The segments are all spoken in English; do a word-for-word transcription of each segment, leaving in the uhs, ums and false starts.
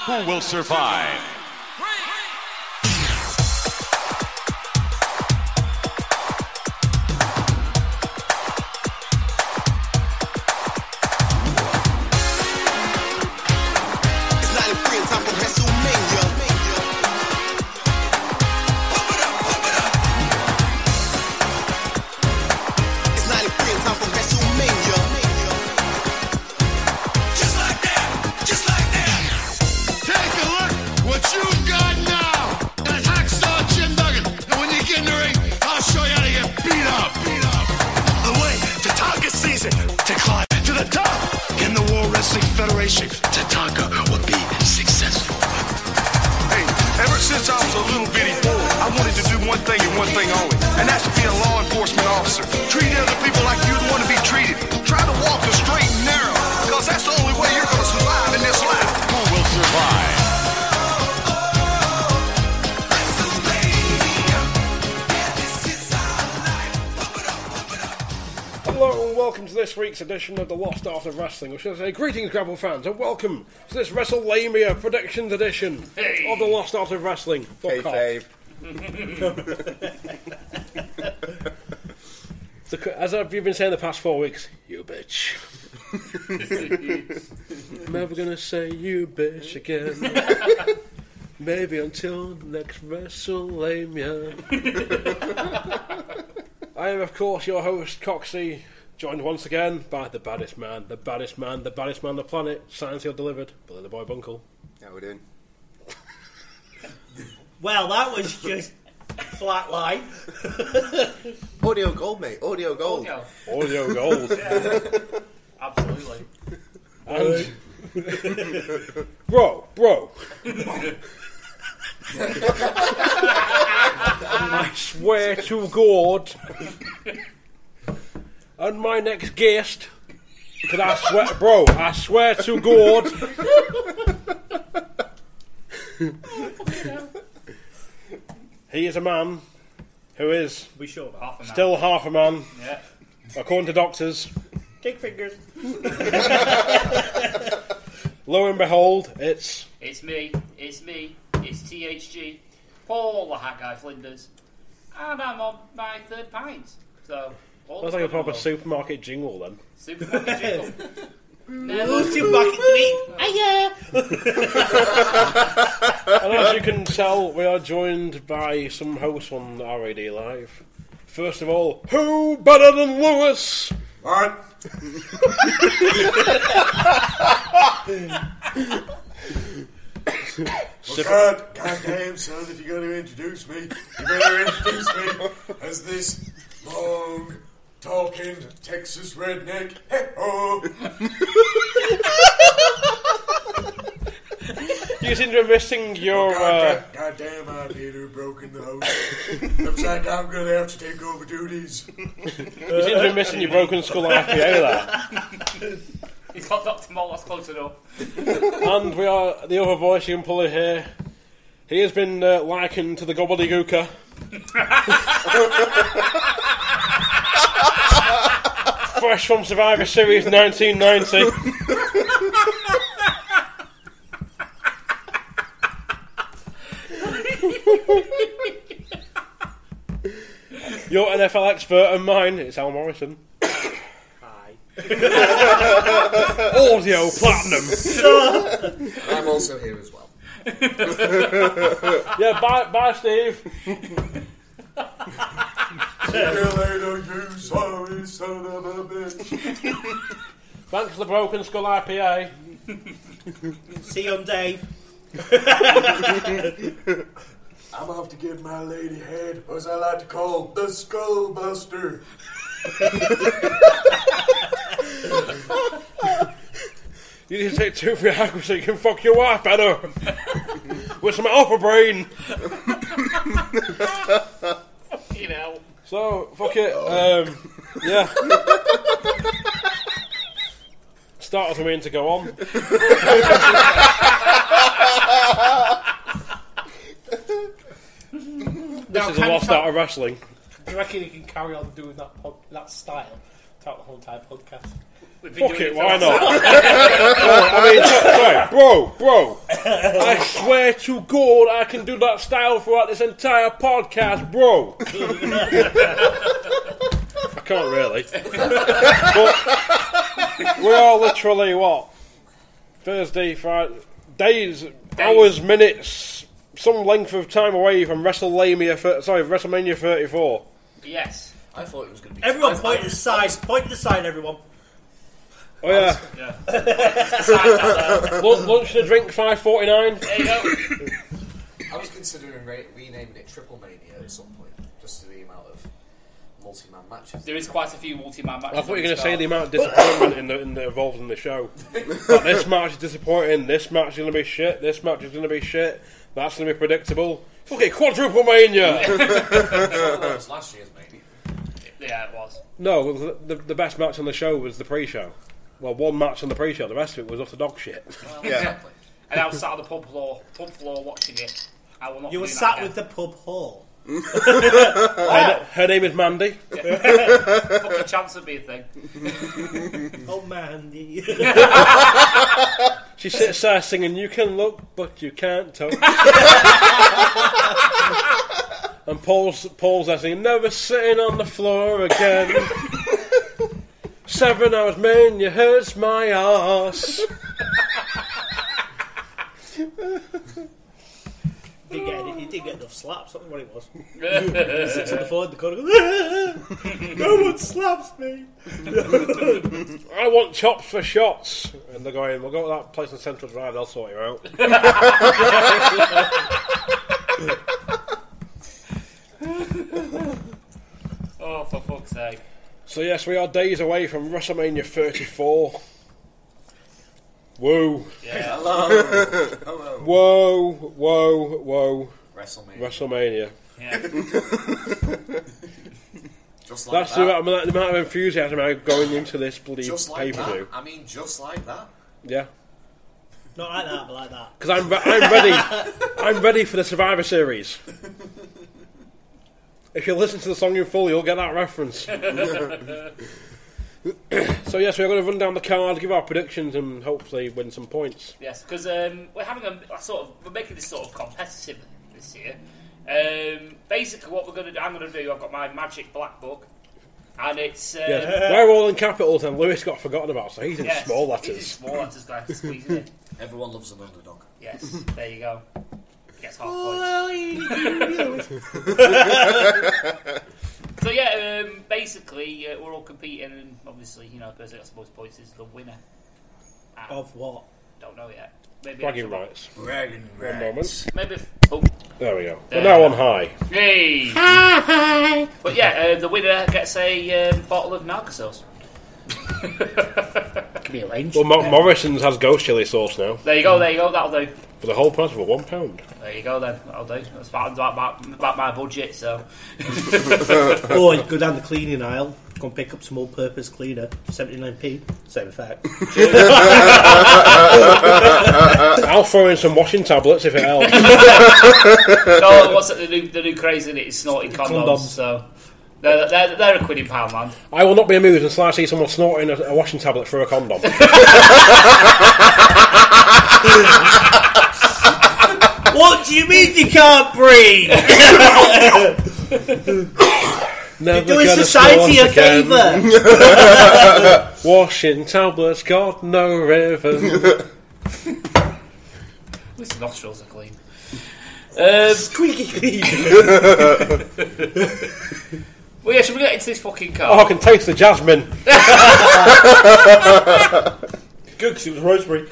Who will survive? This week's edition of the Lost Art of Wrestling, which is a greetings, Grapple fans, and welcome to this WrestleLamia Predictions edition hey. of the Lost Art of Wrestling. Fuck hey, Dave. So, as I've been saying the past four weeks, you bitch. I'm never gonna say you bitch again. Maybe until next WrestleLamia. I am, of course, your host, Coxie. Joined once again by the baddest man, the baddest man, the baddest man on the planet, signed, sealed, delivered, Billy the Boy Bunkle. How we doing? Well, that was just flat line. Audio gold, mate. Audio gold. Audio, Audio gold. Yeah. Absolutely. And bro, bro. I swear to God. And my next guest, because I swear, bro, I swear to God. He is a man who is we sure half a man. Still half a man. Yeah. According to doctors. Dick fingers. Lo and behold, it's... It's me, it's me, it's T H G, Paul the Hat Guy Flinders, and I'm on my third pint, so... That's like a proper supermarket jingle then. Supermarket jingle. No, supermarket tweet. Hiya! And as you can tell, we are joined by some hosts on R A D Live. First of all, who better than Lewis? What? Well, God, God damn, son, if you're going to introduce me, you better introduce me as this long... talking Texas redneck. Hey-oh. You seem to be missing your... Oh, God, uh... God, God damn, I'm Peter broken the host. Looks like I'm going to have to take over duties. You seem to be missing your Broken Skull I P A there. He's got Doctor Moll, that's close enough. And we are the other voice you can pull in here. He has been uh, likened to the gobbledygooker. Fresh from Survivor Series nineteen ninety. Your N F L expert and mine, it's Al Morrison. Hi. Audio Platinum. I'm also here as well. Yeah, bye, bye Steve. See you later, you sorry son of a bitch. Thanks for the Broken Skull I P A. See you on Dave. I'm off to give my lady head, as I like to call, the Skull Buster. You need to take two Viagra so you can fuck your wife better. With some alpha brain. You know. So, fuck it. Um, yeah. Starters are mean to go on. Now, this is a lost ca- art of wrestling. Do you reckon you can carry on doing that pod- that style Talk the whole entire podcast. Fuck it, why not? Well, I mean, sorry, bro, bro. I swear to God, I can do that style throughout this entire podcast, bro. I can't really. But we are literally, what? Thursday, Friday, days, days, hours, minutes, some length of time away from WrestleMania, sorry, WrestleMania thirty-four. Yes. I thought it was going to be... Everyone point to the side. Point to the side, everyone. Oh yeah. yeah. Lunch, lunch and a drink, five forty-nine. There you go. I was considering re- renaming it Triple Mania at some point, just to the amount of multi-man matches. There is quite a few multi-man matches. I thought you were going to say the amount of disappointment in the, in the involved in the show. Like, this match is disappointing, this match is going to be shit, this match is going to be shit, that's going to be predictable. Fuck it, Quadruple Mania! That was last year's, maybe. Yeah, it was. No, the, the, the best match on the show was the pre-show. Well, one match on the pre-show, the rest of it was utter dog shit. Well, Yeah. exactly. And I was sat on the pub floor, pub floor watching it. I will not You be were doing sat that with the pub hall. her, her name is Mandy. Fucking chance of me a thing. Oh, Mandy. She sits there singing, "You can look, but you can't touch." And Paul's, Paul's there singing, "Never sitting on the floor again. Seven hours, man, you hurts my arse." He didn't get any, he didn't get enough slaps. That's what it was. He sits on the floor in the corner. Goes, no one slaps me. "I want chops for shots." And they're going, "We'll go to that place on Central Drive, they'll sort you out." Oh, for fuck's sake. So yes, we are days away from WrestleMania thirty-four. Whoa. Yeah. Hello. Hello. Whoa, whoa, whoa. WrestleMania. WrestleMania. Yeah. Just like That's that. the amount, the amount of enthusiasm I'm going into this bloody Just like pay-per-view. that. I mean, just like that. Yeah. Not like that, but like that. Because I'm, re- I'm ready. I'm ready for the Survivor Series. If you listen to the song in full, you'll get that reference. So yes, we're going to run down the card, give our predictions, and hopefully win some points. Yes, because um, we're having a, a sort of we're making this sort of competitive this year. Um, basically, what we're going to do, I'm going to do. I've got my magic black book, and it's um, Yes. We're all in capitals, and Lewis got forgotten about, so he's in yes, small He's in letters. small letters, guys. To squeeze it in. Everyone loves an underdog. Yes, there you go. Gets half points. So yeah, um, basically uh, we're all competing, and obviously, you know, the person that gets the most points is the winner. Ah, Of what? don't know yet. Maybe Bragging extra- rights. Bragging One moment. Maybe. If, oh, There we go. There. We're now on high. hey. Hi. But yeah, uh, the winner gets a um, bottle of Narco sauce. Can be arranged. Well, Mo- Morrison's has ghost chili sauce now There you go. There you go. That'll do. for the whole price of a one pound. There you go. Then that'll do. That's about, about, about my budget. So. Or you go down the cleaning aisle, go and pick up some all-purpose cleaner, seventy-nine p, same effect. I'll throw in some washing tablets if it helps. No, what's it, the new the new craze in it is snorting condoms. Condoms. So. They're, they're, they're a quid in Poundland. I will not be amused until I see someone snorting a, a washing tablet through a condom. What do you mean you can't breathe? Never You're doing gonna society a snort again. favour. Washing tablets got no rhythm. At least the nostrils are clean. Um, Squeaky clean. well, yeah, should we get into this fucking car? Oh, I can taste the jasmine. Good, because it was rosemary.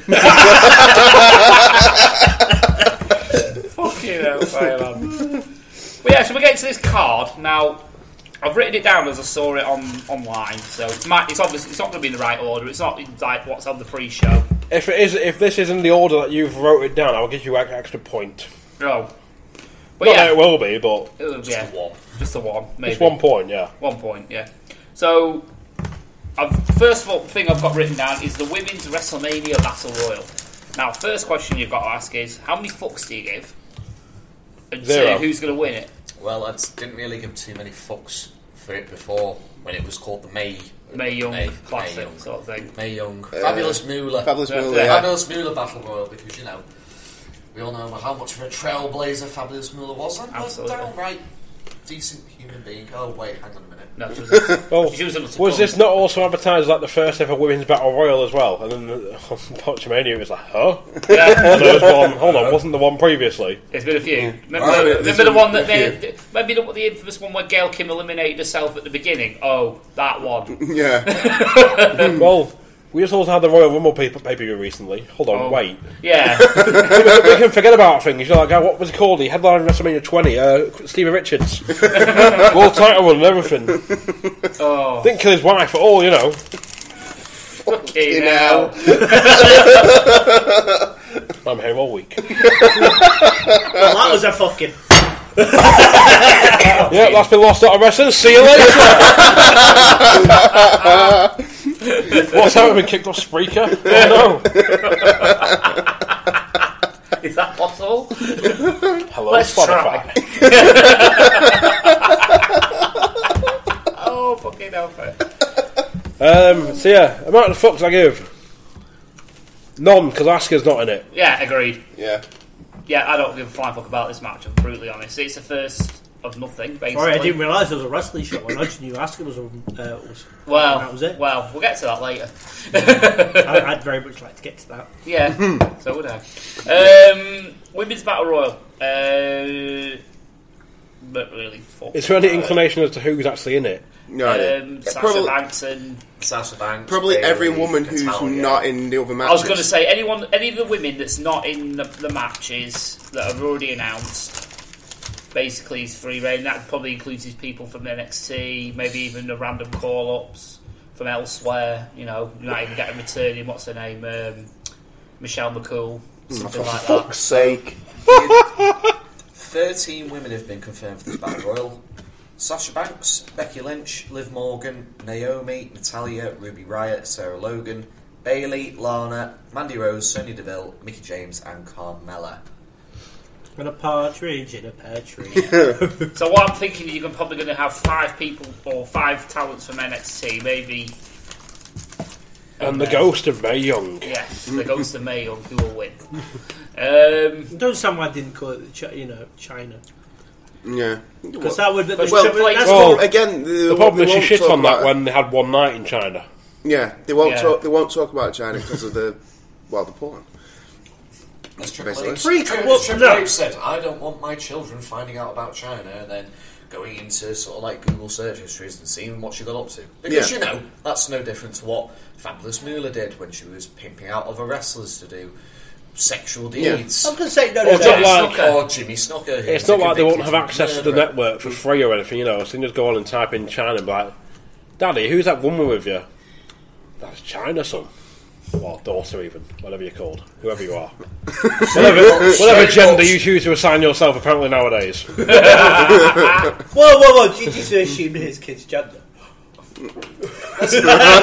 Fucking hell, fire, man. Well, yeah, should we get into this card? Now, I've written it down as I saw it on online, so it's, my, it's obviously it's not going to be in the right order. It's not like what's on the pre-show. If it is, if this is in the order that you've wrote it down, I'll give you an extra point. No, but Not yeah, that it will be, but it will- yeah, Just a one. just a one, maybe it's one point. Yeah. One point, yeah. So, I've, first of all, the thing I've got written down is the Women's WrestleMania Battle Royal. Now, first question you've got to ask is, how many fucks do you give? And Zero. two, who's going to win it? Well, I didn't really give too many fucks for it before when it was called the May Mae Young Mae- classic Mae Young. sort of thing. Mae Young, Fabulous Moolah, Fabulous Yeah. Moolah, Yeah. yeah. Fabulous Moolah Battle Royal, because you know we all know how much of a trailblazer Fabulous Moolah was, and a Absolutely. downright decent human being. Oh wait, hang on a minute. No, she was, Well, she was, able to was come. this not also advertised as like the first ever women's battle royal as well? And then the, on Botchamania it was like, huh? Yeah. There was one. Hold on, wasn't the one previously? There's been a few. Remember, Oh, the, yeah, remember there's the been one a that they, few. maybe the, the infamous one where Gail Kim eliminated herself at the beginning. Oh, that one. Yeah. Well, we just also had the Royal Rumble pay per view recently. Hold on, Oh. wait. Yeah. We can forget about things. You're like, oh, what was it called? He headlined WrestleMania twenty. Uh, Stevie Richards, world title run and everything. Oh, Didn't kill his wife at all, you know. fucking You hell. I'm here all week. Well, that was a fucking. Yeah, that's been Lost Out of Wrestling. See you later. What's that? We've been kicked off Spreaker? Oh Is that possible? no. Hello, Let's Spotify. Oh, fucking hell. Um, so yeah, amount of fucks I give. None, because Asuka's not in it. Yeah, agreed. Yeah. Yeah, I don't give a flying fuck about this match, I'm brutally honest. It's the first of nothing, basically. Sorry, I didn't realise there was a wrestling show. I just knew Asuka was. Uh, was Well, that was it. well, we'll get to that later. I, I'd very much like to get to that. Yeah, so would I. Um, Women's Battle Royal. Uh, but really, fuck. Is there any uh, inclination as to who's actually in it? No idea. Um, Sasha Probably- Banks and Sasha Banks, Probably Bayley, every woman who's Natalya. not in the other matches. I was going to say anyone, any of the women that's not in the, the matches that are already announced. Basically, is free reign. That probably includes these people from N X T, maybe even the random call-ups from elsewhere. You know, you might even get a returning. What's her name? Um, Michelle McCool, something For like that. fuck's sake. Thirteen women have been confirmed for this Battle Royal. Sasha Banks, Becky Lynch, Liv Morgan, Naomi, Natalya, Ruby Riott, Sarah Logan, Bayley, Lana, Mandy Rose, Sonya Deville, Mickie James, and Carmella. And a partridge in a pear tree. So what I'm thinking, you're probably going to have five people or five talents from N X T, maybe. And the ghost of Mae Young. Yes, the ghost of Mae Young, who will win. Um, Don't someone didn't call it, Chi- you know, China. Yeah. Because that would. But Well, Triple H- that's well, what- again, the, The problem they is she won't shit talk on that about- when they had one night in China. Yeah, they won't Yeah. talk. They won't talk about China because of the well, the porn. As Triple Basically. H, Freak, Tri- well, Triple no. H said, I don't want my children finding out about China and then going into sort of like Google search histories and seeing what she got up to. Because, Yeah. you know, that's no different to what Fabulous Moolah did when she was pimping out other wrestlers to do sexual Yeah. deeds. I was going to say, no, no, Well, no. it's not Jimmy like- Snooker. Or Jimmy Snooker. who It's was a not like they won't have convicted access to the murderer. network for free or anything, you know. So you can just go on and type in China and be like, Daddy, who's that woman with you? That's China, son. Or daughter, even. Whatever you're called. Whoever you are. whatever whatever gender you choose to assign yourself, apparently, nowadays. Whoa, whoa, whoa. Did you just assume his kid's gender? Thank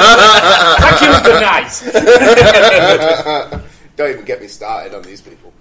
you and good night. Don't even get me started on these people.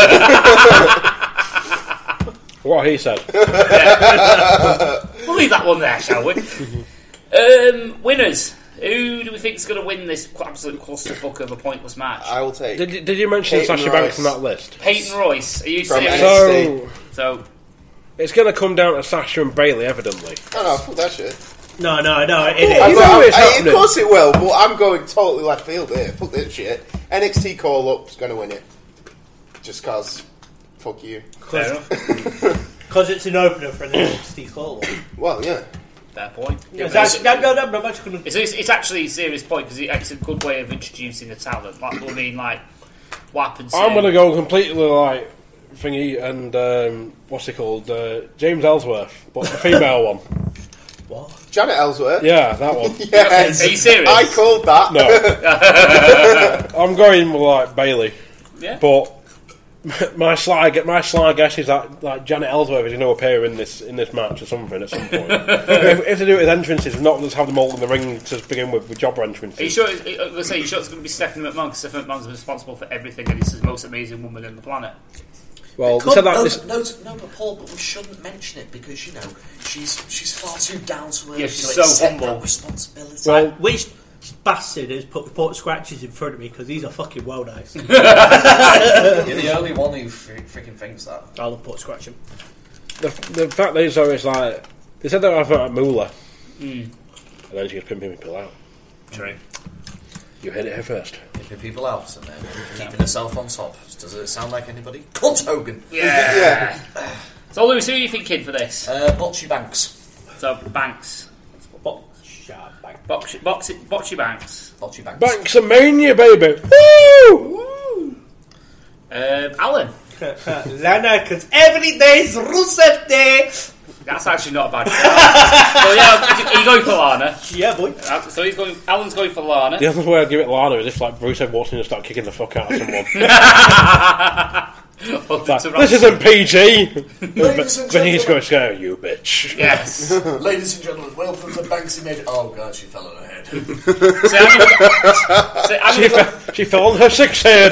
What he said. We'll leave that one there, shall we? um, winners. Who do we think is going to win this absolute clusterfuck of a pointless match? I will take. Did, did you mention Peyton Sasha Royce. Banks on that list? Peyton Royce. Are you From serious? N X T. So, So, it's going to come down to Sasha and Bayley, evidently. Oh no, fuck that shit. No, no, no. It You is. I'm know not- it's I- happening. of course it will, but I'm going totally left field here. Fuck this shit. N X T call up's going to win it. Just cause. Fuck you. fair enough. Because it's an opener for an N X T call. Well, yeah. Fair point. It's actually, no, no, no, no, I'm actually going It's, it's, it's actually a serious point because it's a good way of introducing the talent. Like, I mean, like, what happens? I'm going to go completely like thingy and um, what's he called? Uh, James Ellsworth, but the female one. What? Janet Ellsworth. Yeah, that one. Yes. Are you serious? I called that. No. I'm going with like Bayley, Yeah. but my sly my sly guess is that like Janet Ellsworth is going to appear in this in this match or something at some point. if, if they do it with entrances, not just have them all in the ring to begin with with jobber entrances. Are you sure? It's, I was gonna say, you sure it's going to be Stephanie McMahon? Because Stephanie McMahon's responsible for everything, and he's the most amazing woman on the planet. Well, they Come- said that No, this, no, no, but Paul, but we shouldn't mention it because you know she's she's far too down to earth Yeah, to she's so accept humble. that responsibility. well, Which bastard has put report scratches in front of me because these are fucking well nice. You're the only one who fr- freaking thinks that. I love port scratching. the, the fact is, though, it's like they said they were at Moolah, Mm. and then she was pimping people out. True. You hit it here first. Keeping people out and then keeping herself on top. Does it sound like anybody? Cunt Hogan. Yeah. So, Lewis, who are you thinking for this? Uh, Botchy Banks. So, Banks. But shut back. Botchy, Botchy, Botchy Banks. Botchy Banks. Banks of Mania, baby! Woo! Um, Alan. Lana, because every day is Rusev Day. That's actually not a bad shout. So, yeah, are you going for Lana? Yeah, boy. Uh, So, he's going. Alan's going for Lana. The other way I'd give it Lana is if, like, Bruce had walked in and started kicking the fuck out of someone. Well, Like, to this isn't P G! Ladies and But he's gentlemen. going to go, you bitch. Yes. Ladies and gentlemen, welcome to Banksy Made. Oh god, she fell on her head. So, I'm gonna, so I'm She, gonna go, fe- she fell on her six head.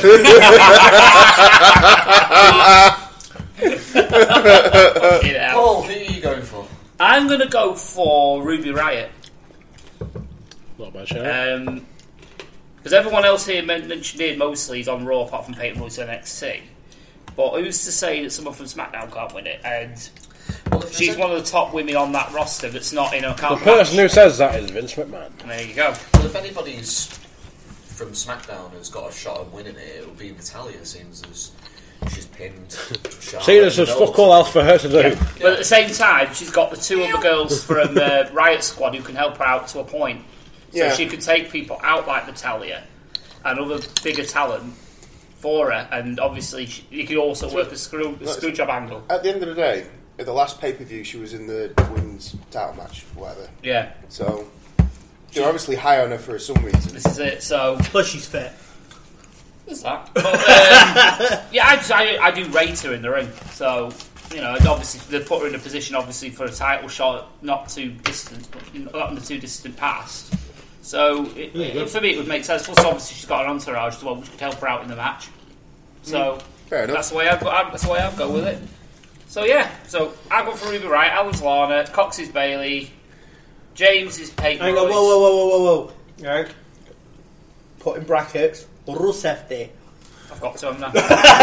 Fucking hell. Paul, who are you going for? I'm going to go for Ruby Riott. Not a bad shout. Um, because everyone else here men- mentioned it mostly is on Raw apart from Peyton Royce and N X T. But who's to say that someone from SmackDown can't win it? And Well, if she's there's one of the top women on that roster that's not in a The count person who says that is Vince McMahon. There you go. a- well, if anybody's from SmackDown has got a shot at winning it, it'll be Natalia, seems as she's pinned. Charlotte See, there's and fuck all else for her to do. But at the same time, she's got the two other girls from uh, Riot Squad who can help her out to a point. So Yeah. she could take people out like Natalia and other bigger talent for her. And obviously, she, you could also work a screw, a screw job angle. At the end of the day, at the last pay per view, she was in the women's title match, whatever. Yeah, So they're obviously high on her for some reason. this is it. So, Plus she's fit. there's that. But, um, yeah, I, just- I, I do rate her in the ring. So, you know, and obviously, they put her in a position, obviously, for a title shot not too distant, not in the too distant past. So, it, it, for me, it would make sense. Plus, obviously, she's got an entourage as well, which could help her out in the match. So, Fair enough. that's the way I'd go, that's the way I'd go with it. So, yeah. So, I go for Ruby Riott, Alan's Lana, Cox is Bailey, James is Peyton Hang on, Royce. whoa, whoa, whoa, whoa, whoa, whoa. Right. Put in brackets, Rusev Day. I've got to, haven't I?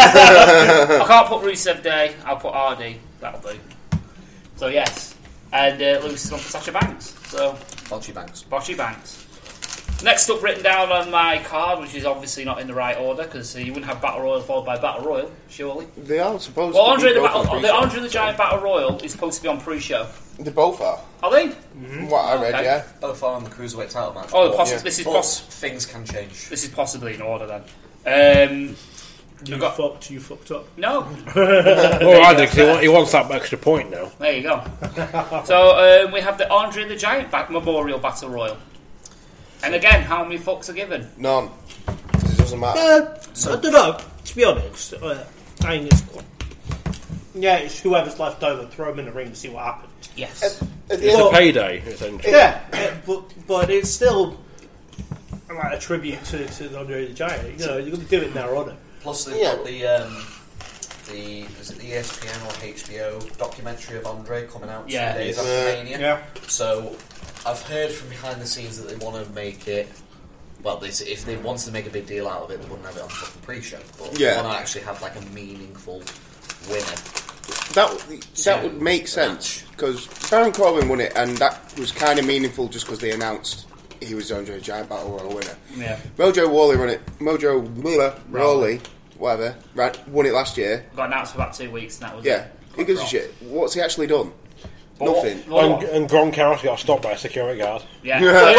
I can't put Rusev Day, I'll put R D. That'll do. So, yes. And uh, Lewis is on for Sasha Banks. So, Botchy Banks. Botchy Banks. Next up, written down on my card, which is obviously not in the right order, because you wouldn't have Battle Royal followed by Battle Royal, surely. They are supposed Well, to Andre be the, both Battle, on the pre-show. Andre the Giant Battle Royal is supposed to be on pre-show. They both are. Are they? From what I read, Okay. yeah. Both are on the Cruiserweight title match. Oh, but- possi- yeah. this is but poss- things can change. this is possibly in order then. Um, You got- fucked, you fucked up. no, Oh, I do, 'cause he, wa- he wants that extra point now. there you go. So um, we have the Andre the Giant back Memorial Battle Royal. And again, how many fucks are given? None. 'Cause it doesn't matter. Uh, I don't know. To be honest, uh, I think it's quite... Yeah, it's whoever's left over. Throw them in the ring and see what happens. Yes. At, at the It's end, a payday, essentially. Yeah, yeah, but but it's still like a tribute to, to Andre the Giant. You know, you're going to do it in their honour. Plus, they've Yeah. got the um, the is it the E S P N or H B O documentary of Andre coming out two Yeah, days it's- after uh, Mania. Yeah. So I've heard from behind the scenes that they want to make it. Well, they, if they wanted to make a big deal out of it, they wouldn't have it on the fucking pre-show. But Yeah. they want to actually have like a meaningful winner. that that would make sense because Baron Corbin won it, and that was kind of meaningful just because they announced he was Andre the Giant Battle Royal winner. Yeah. Mojo Rawley won it. Mojo Rawley, Rawley, whatever, right, won it last year. Got announced for about two weeks and that was Yeah, it. who gives a shit? What's he actually done? But what- Nothing. what- And, and Gronkowski got stopped by a security guard. yeah.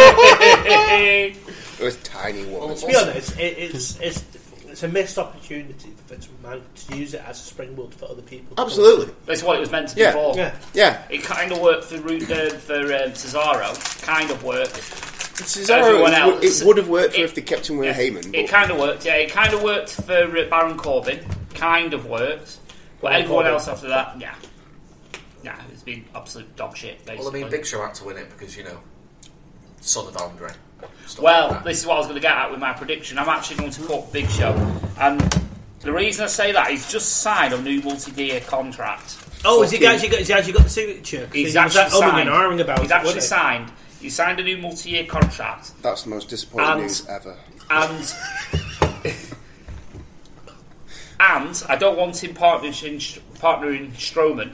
It was tiny woman. To be honest, it, it's it's it's a missed opportunity for Vince McMahon to use it as a springboard for other people. to come Absolutely. That's what it was meant to be Yeah. for. Yeah. Yeah. It kind of worked for Ru- uh, for um, Cesaro. Kind of worked. Cesaro, Everyone it, would- else- it would have worked for it- if they kept him with Yeah. Heyman. It But kind of worked. Yeah, it kind of worked for uh, Baron Corbin. Kind of worked. But Baron everyone Corbin. else after that, yeah, yeah, it's been absolute dog shit. Basically. Well, I mean, Big Show had to win it because you know, son of Andre. Stuff Well, like that. this is what I was going to get at with my prediction. I'm actually going to put Big Show, and The reason I say that, he's just signed a new multi-year contract. Oh, has he, actually got, has he actually got the signature? He's he actually was that signed. umming and about he's it, actually wasn't it? signed. He signed a new multi-year contract. That's the most disappointing And- news ever. And and I don't want him partnering partnering Strowman.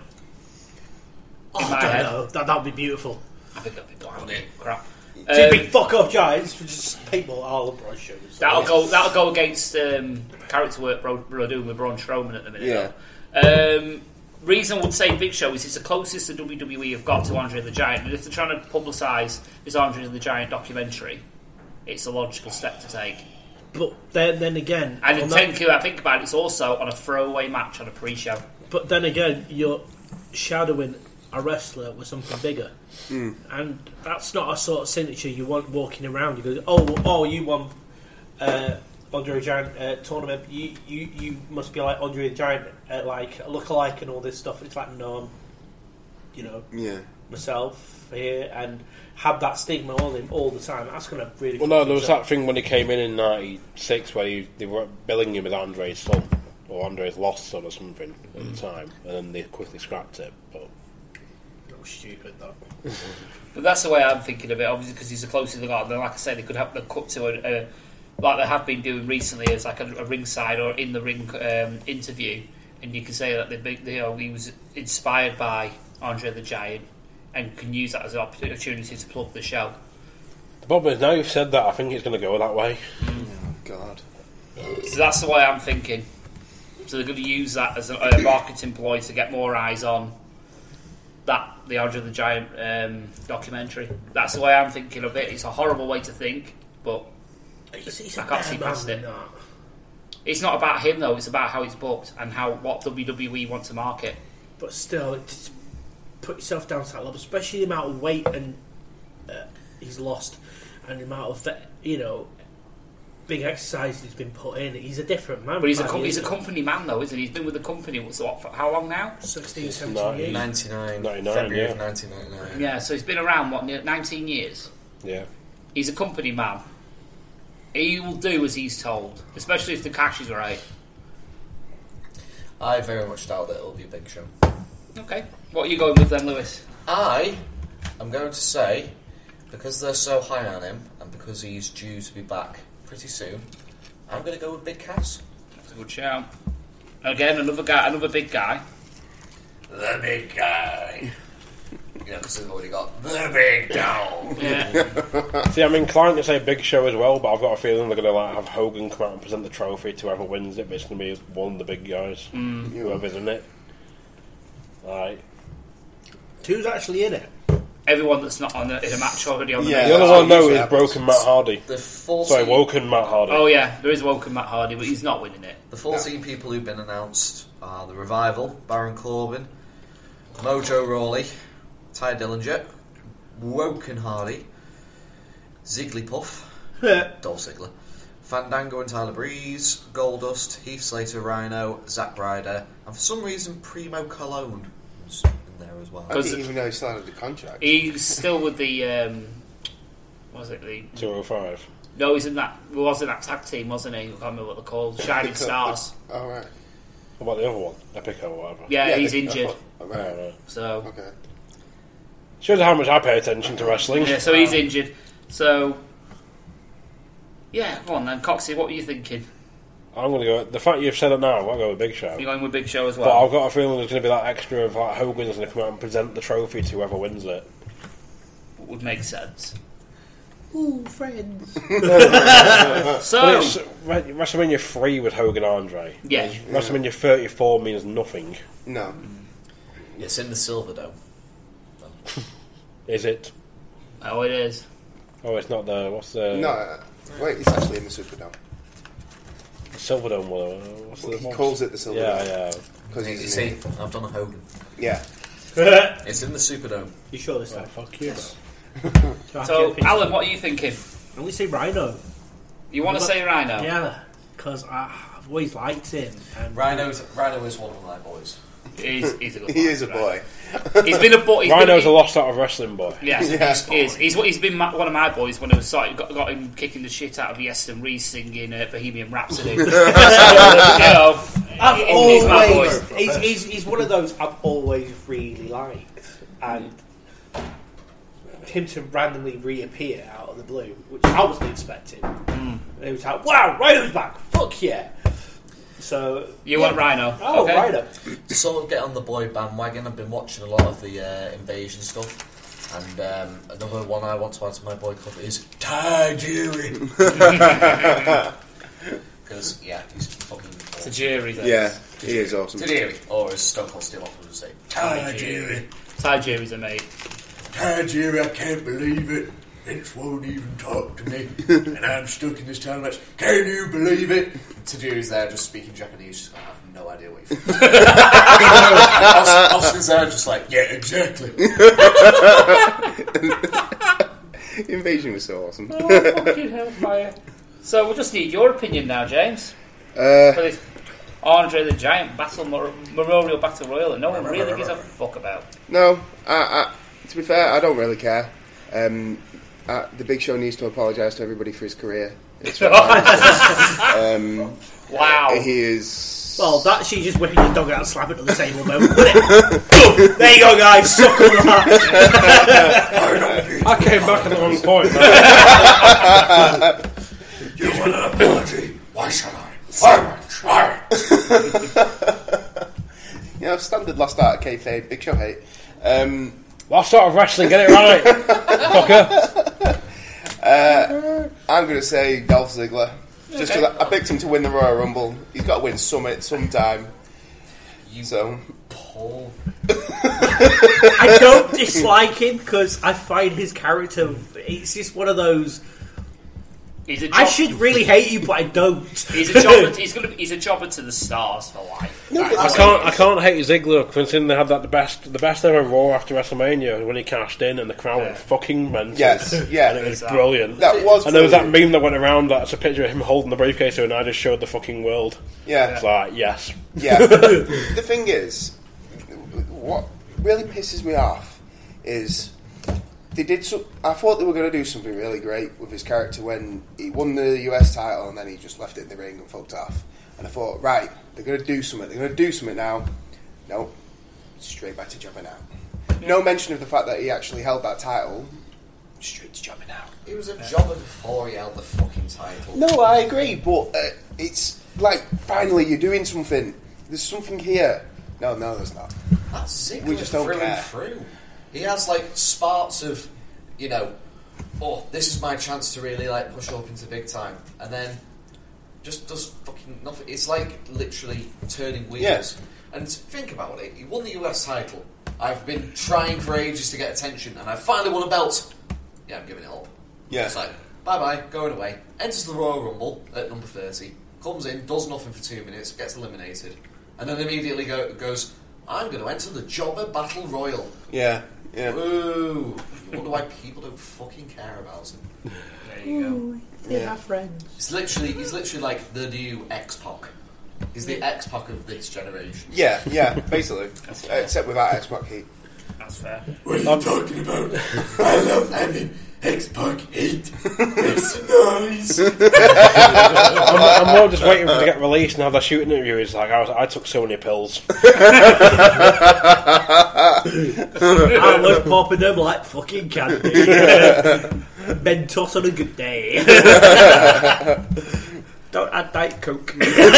Oh, my I don't head. know. That that'd be beautiful. I think that'd be blimey crap. Two Um, big fuck off giants for just people all the shows. That'll go. That'll go against um, character work Bro, we're doing with Braun Strowman at the minute. Yeah. though. Um, reason I would say Big Show is it's the closest the W W E have got to Andre the Giant, and if they're trying to publicise this Andre the Giant documentary, it's a logical step to take. But then, then again, And on in that- think, I think about it, it's also on a throwaway match on a pre-show. but then again, you're shadowing a wrestler with something bigger, Mm. and that's not a sort of signature you want walking around. You go, oh, oh, you won uh, Andre the Giant uh, tournament. You, you, you must be like Andre the Giant, uh, like a lookalike and all this stuff. It's like no, I'm, you know, Yeah. myself here and have that stigma on him all the time. That's going to really. Well, no, there was that thing when he came in in ninety-six where he, they were billing him as Andre's son, or Andre's lost son or something at the time, and then they quickly scrapped it. But Oh, stupid that. But that's the way I'm thinking of it, obviously, because he's the closest they got. And then, like I said, they could have the cut to a, a like they have been doing recently, as like a, a ringside or in the ring um, interview, and you can say that the big, you know, he was inspired by Andre the Giant, and can use that as an opportunity to plug the show. the problem is now you've said that, I think it's going to go that way. Oh, God. So that's the way I'm thinking. So they're going to use that as a, a marketing ploy to get more eyes on that the Andre the Giant um, documentary. That's the way I'm thinking of it. It's a horrible way to think, but It's, it's I a can't better see man past than it. that. it's not about him though. It's about how it's booked and how what W W E want to market. But still, it's, put yourself down to that level, especially the amount of weight and uh, he's lost, and the amount of you know big exercise he's been put in. He's a different man. But he's a five com- he's a years company man though, isn't he? He's been with the company what's what, for how long now? ago. sixteen, It's seventeen years. ninety-nine, ninety-nine, February yeah. of nineteen ninety-nine. Yeah, so he's been around what near nineteen years. Yeah. He's a company man. He will do as he's told, especially if the cash is right. I very much doubt that it'll be a Big Show. Okay, what are you going with then, Lewis? I am going to say, because they're so high on him, and because he's due to be back pretty soon, I'm going to go with Big Cass. That's a good shout. Again, another guy, another big guy. The big guy. You know, because they've already got the big dog. Yeah. See, I'm inclined to say Big Show as well, but I've got a feeling they're going to like have Hogan come out and present the trophy to whoever wins it, but it's going to be one of the big guys, Mm. whoever's in it. Right. Who's actually in it? Everyone that's not on the, in a match already on the Yeah. main The other that's one, what though, usually is happens. Broken Matt Hardy. The fourteen, Sorry, Woken Matt Hardy. Oh yeah, there is Woken Matt Hardy, but he's not winning it. the fourteen people who've been announced are The Revival, Baron Corbin, Mojo Rawley, Ty Dillinger, Woken Hardy, Zigglypuff, Dolph Ziggler, Fandango and Tyler Breeze, Goldust, Heath Slater, Rhino, Zack Ryder, and for some reason Primo Cologne was in there as well. I didn't even know he started the contract. He's still with the. Um, what was it the? two oh five. No, he's in that. He was in that tag team, wasn't he? I can't remember what they're called. Shining Stars. Oh, right. What about the other one? Epico or whatever. Yeah, Yeah, he's they- injured. Oh, Yeah, right. right. So Okay. Shows how much I pay attention to wrestling. yeah, so he's injured. So yeah, come on then, Coxie. What were you thinking? I'm going to go. The fact you've said it now, I'll go with Big Show. You're going with Big Show as But well. I've got a feeling there's going to be that extra of like Hogan's going to come out and present the trophy to whoever wins it. Would make sense. Ooh, friends. But So it's Re- WrestleMania three with Hogan Andre. yeah, WrestleMania thirty-four means nothing. No. It's in the Silver Dome. Is it? oh it is. Oh, it's not the what's the No. uh, Wait, it's actually in the Superdome. Silverdome one? uh, What's the He one? calls it the Silverdome. Yeah, yeah. Because You he's see, in it. I've done a Hogan. Yeah. It's in the Superdome. You sure this Oh, time? fuck you. So Alan, what are you thinking? I'm going to say Rhino. You want to say Rhino? Yeah, because I've always liked him. And Rhino's, Rhino is one of my boys. He's, he's a good He boy, is a right. boy. He's been a boy. He's Rhino's been, a lost art of wrestling boy. Yes, Yeah. he is. He's, he's, he's been my, one of my boys when I was sort got, got him kicking the shit out of Yeston Reese singing uh, Bohemian Rhapsody. so, you know, I've he- he's my always, boy. he's, he's, he's one of those I've always really liked, and him to randomly reappear out of the blue, which I wasn't expecting. Mm. And it was like, wow, Rhino's back! Fuck yeah! So You yeah. want Rhino? Oh, okay. Rhino. To sort of get on the boy bandwagon, I've been watching a lot of the uh, Invasion stuff, and um, another one I want to add to my boy club is Tajiri. Because yeah, he's fucking awesome. Tajiri. then. Yeah, he is awesome. Tajiri, or as Stone Cold Steel Austin would say, Tajiri. Tajiri's a mate. Tajiri, I can't believe it. Vince won't even talk to me, and I'm stuck in this time match. Can you believe it? Tajiri's there just speaking Japanese, just going, I have no idea what you're Austin, Austin's there just like, Yeah, exactly. Invasion was so awesome. Oh, fucking hellfire. So we'll just need your opinion now, James, Uh, for this Andre the Giant Battle Mor- Memorial Battle Royal that no one really gives a fuck about. no, I, I, to be fair, I don't really care. Um, uh, the Big Show needs to apologise to everybody for his career. It's um, Wow. he is. Well, that's she just whipping the dog out and slapping it on the table moment, wouldn't it? There you go, guys. Suck on that. I came back at the wrong point. You want an apology? Why should I? I'm a giant. You know, standard last start at kayfabe, Big Show hate. Um, Last sort of wrestling, get it right, fucker. uh, I'm going to say Dolph Ziggler. Just Okay. because I picked him to win the Royal Rumble. He's got to win Summit sometime. you So, Paul. I don't dislike him because I find his character. It's just one of those. He's a job- I should really hate you, but I don't. He's a jobber. He's gonna. He's a jobber to the stars for life. No, That's I what can't. he I is. can't hate Ziggler considering they had that the best, the best ever Raw after WrestleMania when he cashed in and the crowd went fucking mental. yes, yeah. And it was Exactly. brilliant. That was and there was that brilliant. meme that went around that's a picture of him holding the briefcase and I just showed the fucking world. Yeah. It's like, yes. Yeah. The thing is, what really pisses me off is they did. So, I thought they were going to do something really great with his character when he won the U S title and then he just left it in the ring and fucked off. And I thought, right, they're going to do something. They're going to do something now. No, straight back to jumping out. No mention of the fact that he actually held that title. Straight to jumping out. He was a jobber before he held the fucking title. No, I agree, but uh, it's like finally you're doing something. There's something here. No, no, there's not. That's Ziggler We just don't through care. and through. He has like sparks of, you know, oh, this is my chance to really like push up into big time, and then just does fucking nothing. It's like literally turning wheels. Yeah. And think about it. He won the U S title. I've been trying for ages to get attention, and I finally won a belt. Yeah, I'm giving it up. Yeah. It's like bye bye, going away. Enters the Royal Rumble at number thirty. Comes in, does nothing for two minutes, gets eliminated, and then immediately go, goes. I'm going to enter the Jobber Battle Royal. Yeah, yeah. Ooh. You wonder why people don't fucking care about him. There you They are friends. He's literally, he's literally like the new X-Pac. He's the X-Pac of this generation. Yeah, yeah, basically. Uh, except without X-Pac heat. go. That's fair. What are you talking about? I love having X-Pac heat. It's nice. I'm, I'm more just waiting for it to get released and have the shooting interview. It's like I, was, I took so many pills. I was popping them like fucking candy. Mentos on a good day. Don't add Diet Coke.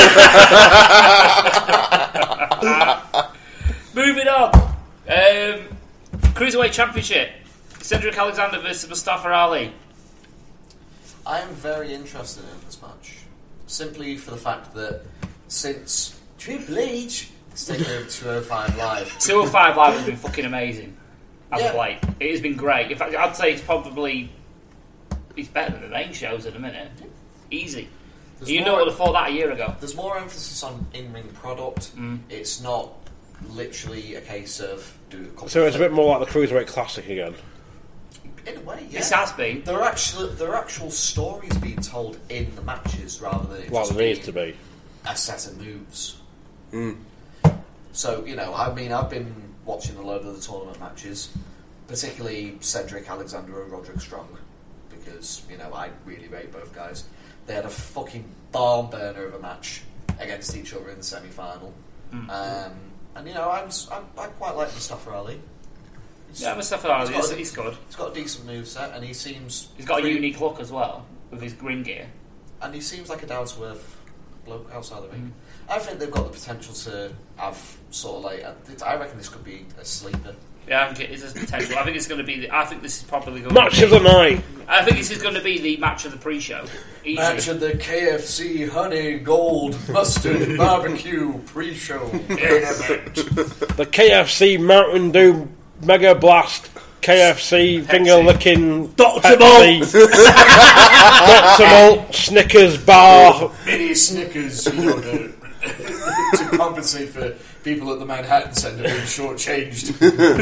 Moving on. Um, Cruiserweight Championship. Cedric Alexander versus Mustafa Ali. I am very interested in this match. Simply for the fact that since Triple H has taken over two oh five Live, two oh five Live has been fucking amazing. As Yeah. of late. It has been great. In fact, I'd say it's probably... It's better than the main shows at the minute. Easy. There's You more- know would have thought that a year ago. there's more emphasis on in-ring product. Mm. It's not literally a case of do a couple So it's a of bit more like the Cruiserweight Classic again. in a way, yeah. This has been. There are actually there are actual stories being told in the matches rather than it Well, just there needs being to be. a set of moves. Mm. So, you know, I mean, I've been watching a load of the tournament matches, particularly Cedric Alexander and Roderick Strong, because, you know, I really rate both guys. They had a fucking barn burner of a match against each other in the semi-final. Mm. Um, and, you know, I'm, I'm, I quite like Mustafa Ali. He's, Yeah, Mustafa Ali, he's he's, got a- he's good. He's got a decent moveset, and he seems... He's got a pretty- unique look as well, with his green gear. And he seems like a down-to-earth bloke outside the ring. Mm. I think they've got the potential to have sort of like... I reckon this could be a sleeper. Yeah, I think it is a potential. I think it's going to be. The, I think this is probably going Match to of be, the night. I think this is going to be the match of the pre-show. Easy. Match of the K F C honey gold mustard barbecue pre-show main event. The K F C Mountain Dew Mega Blast K F C finger licking Doctor Malt. Doctor Malt Snickers bar. Mini Snickers, you know, to, to compensate for people at the Manhattan Centre being shortchanged.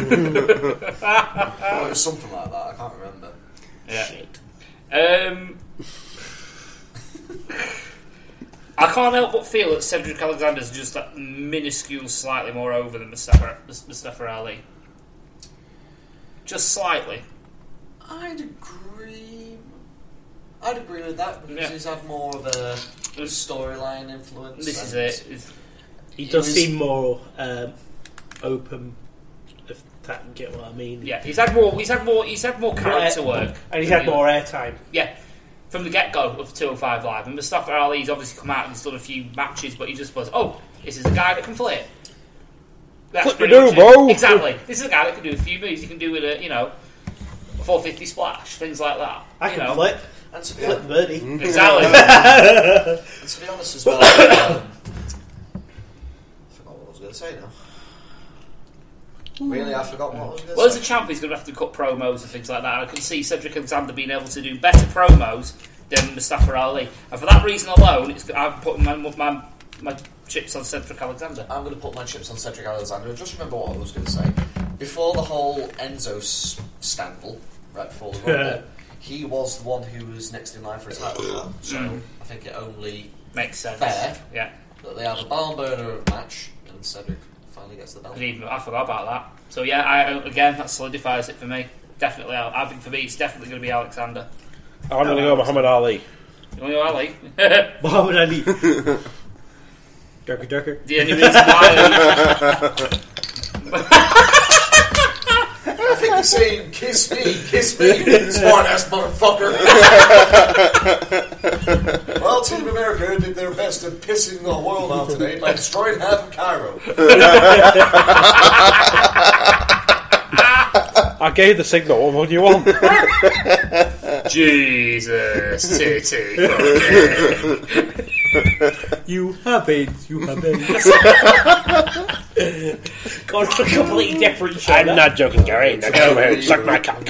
Oh, it was something like that. I can't remember. Yeah. Um, I can't help but feel that Cedric Alexander's just that minuscule, slightly more over than Mustafa, Mustafa Ali. Just slightly. I'd agree. I'd agree with that because Yeah. he's had more of a storyline influence. This is and it. It's- He does He was- seem more um, open, if that can get what I mean. Yeah, he's had more. He's had more. He's had more character work, And he's had more airtime. Yeah, from the get go of two oh five Live. And Mustafa Ali's obviously come out and he's done a few matches, but he just was, oh, this is a guy that can flip. That's Flip pretty the much do, it. bro. Exactly. This is a guy that can do a few moves. He can do with a, you know, a four fifty splash, things like that. I you can know. flip. And to be, Flip hon- birdie. Exactly. and to be honest as well, um, I forgot what I was going to say now. Really, I forgot what I was going Well, to as say. a champ, he's going to have to cut promos and things like that. And I can see Cedric Alexander being able to do better promos than Mustafa Ali. And for that reason alone, it's, I'm putting my, my, my chips on Cedric Alexander. I'm going to put my chips on Cedric Alexander. Just remember what I was going to say. Before the whole Enzo s- scandal, right before the Rumble, he was the one who was next in line for a title shot. So Mm. I think it only Makes sense. fair Yeah. that they have a barn burner match and Cedric finally gets the belt. I, even, I forgot about that. So yeah, I, again, that solidifies it for me. Definitely, I think for me, it's definitely going to be Alexander. I'm going to go Muhammad Ali. You want to go Ali? Muhammad Ali. Durker, Durker. The only reason why... I think he's saying, kiss me, kiss me, smart ass motherfucker. Well, Team America did their best at pissing the world off today by destroying half of Cairo. I gave the signal. What do you want? Jesus, titty, You have AIDS. You have AIDS. Gone for a completely different show. I'm not joking, Gary. Now get over here and suck my cock.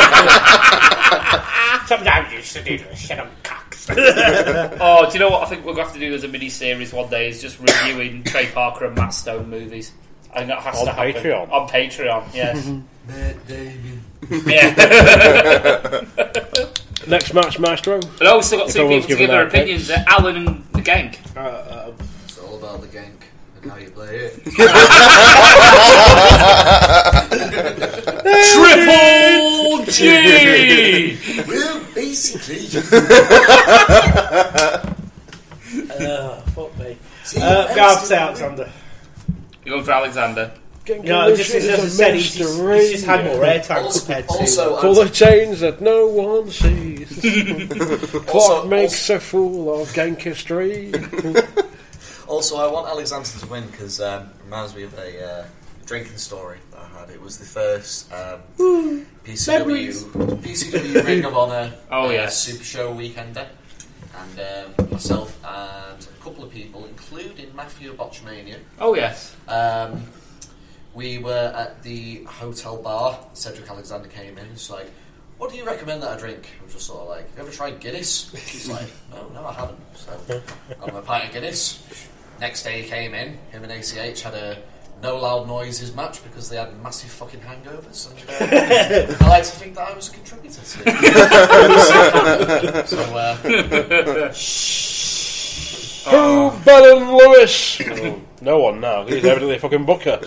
Sometimes you should do shit on cocks. Oh, do you know what I think we're going to have to do as a mini-series one day is just reviewing Trey Parker and Matt Stone movies. I think that has On to happen. Patreon? On Patreon, yes. Matt Damon. Yeah. Next match, Maestro. But I also got If two everyone's people to give given their their opinions, uh, Alan and the Gang. Uh, uh, It's all about the gank and how you play it. Triple G! Well, basically, uh, fuck me. see, Uh, Garth Alexander. You're going for Alexander. No, just as I said, he's just, he's just had more airtime Also, compared to. also, For the chains that no one sees. Clock Also- makes a fool of Gankistry. Also, I want Alexander to win because um, it reminds me of a uh, drinking story that I had. It was the first um, P C W P C W Ring of Honor Oh, uh, yes. Super Show weekender, and um, myself and a couple of people, including Matthew Botchmania. Oh, yes. Um, we were at the hotel bar. Cedric Alexander came in. He's like, "What do you recommend that I drink?" I was just sort of like, "You ever tried Guinness?" He's like, "Oh no, I haven't." So got him a pint of Guinness. Next day he came in. Him and A C H had a no loud noises match because they had massive fucking hangovers. And, uh, I like to think that I was a contributor to it. So uh, Who better than Lewis? No one now. He's evidently a fucking booker.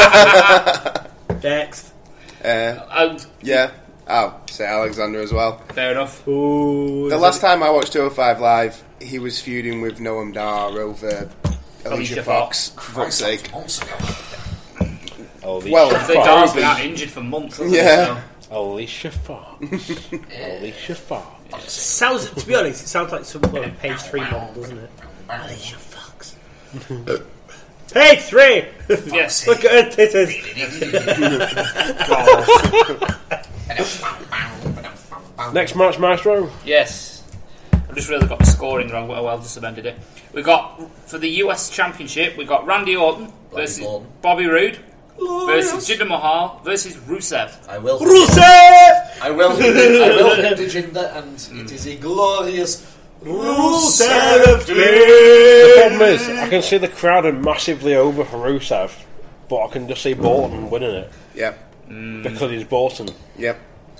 Next. Uh, Um, yeah, I'll say Alexander as well. fair enough. Ooh. The last time I watched two oh five Live, he was feuding with Noam Dar over Alicia, Alicia Fox. Fox. For fuck's sake. Months ago. Alicia Well, The Fox. Dar's been out injured for months, hasn't Yeah. he? Alicia Fox. Alicia Fox. Sounds, to be honest, it sounds like some sort of page three model, doesn't it? Alicia Fox. Page three! So, yes. Look at her titties. Next match, Maestro. Yes. I've just really got the scoring wrong, but I well just amended it. We got, for the U S Championship, we got Randy Orton versus Orton. Bobby Roode versus Jinder Mahal versus Rusev. I will. Rusev! I will. I will hit the Jinder, and it is a glorious Rusev! The problem is, I can see the crowd are massively over for Rusev, but I can just see Bolton winning it Yep, because he's Bolton. yep.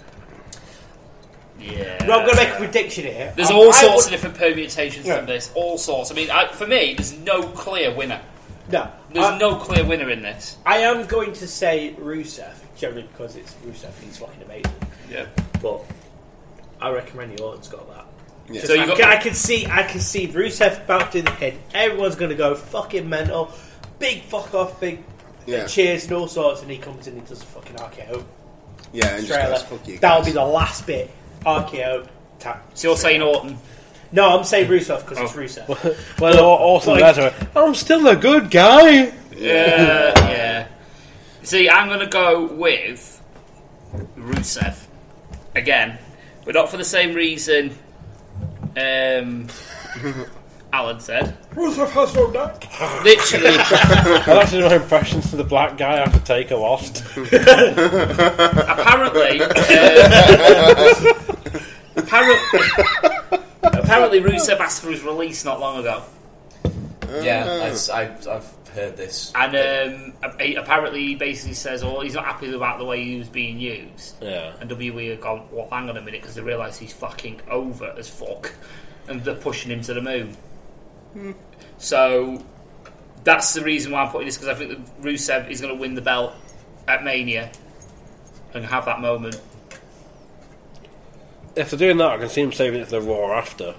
Yeah. Well, I'm going to make a prediction here. There's I- all I sorts would- of different permutations Yeah. from this. All sorts. I mean, I, for me, there's no clear winner. No. There's I, no clear winner in this. I am going to say Rusev, generally because it's Rusev, he's fucking amazing. Yeah. But I reckon Randy Orton's got that. Yeah. Just So you I, got- can, I can see, I can see Rusev about to do the pin. Everyone's going to go fucking mental, big fuck off, big Yeah. cheers and all sorts, and he comes in and does a fucking R K O. Yeah, and just Straight goes, left. fuck you That'll guys. be the last bit. R K O. Tap. So you're saying Orton? No, I'm saying Rusev because it's Oh. Rusev. Well, also like- better. I'm still a good guy. Yeah, yeah. See, I'm going to go with Rusev again, but not for the same reason um, Alan said. Rusev has no neck. Literally, Well, that's my impressions to the black guy after Taker lost. apparently, uh, apparently, apparently, Rusev asked for his release not long ago, Yeah, I, I, I've heard this. and um, he- apparently he basically says, "Oh, he's not happy about the way he was being used." Yeah. And W W E have gone, well, hang on a minute, because they realise he's fucking over as fuck, and they're pushing him to the moon. Hmm. So that's the reason why I'm putting this, because I think that Rusev is going to win the belt at Mania and have that moment. If they're doing that, I can see him saving it for the Raw after.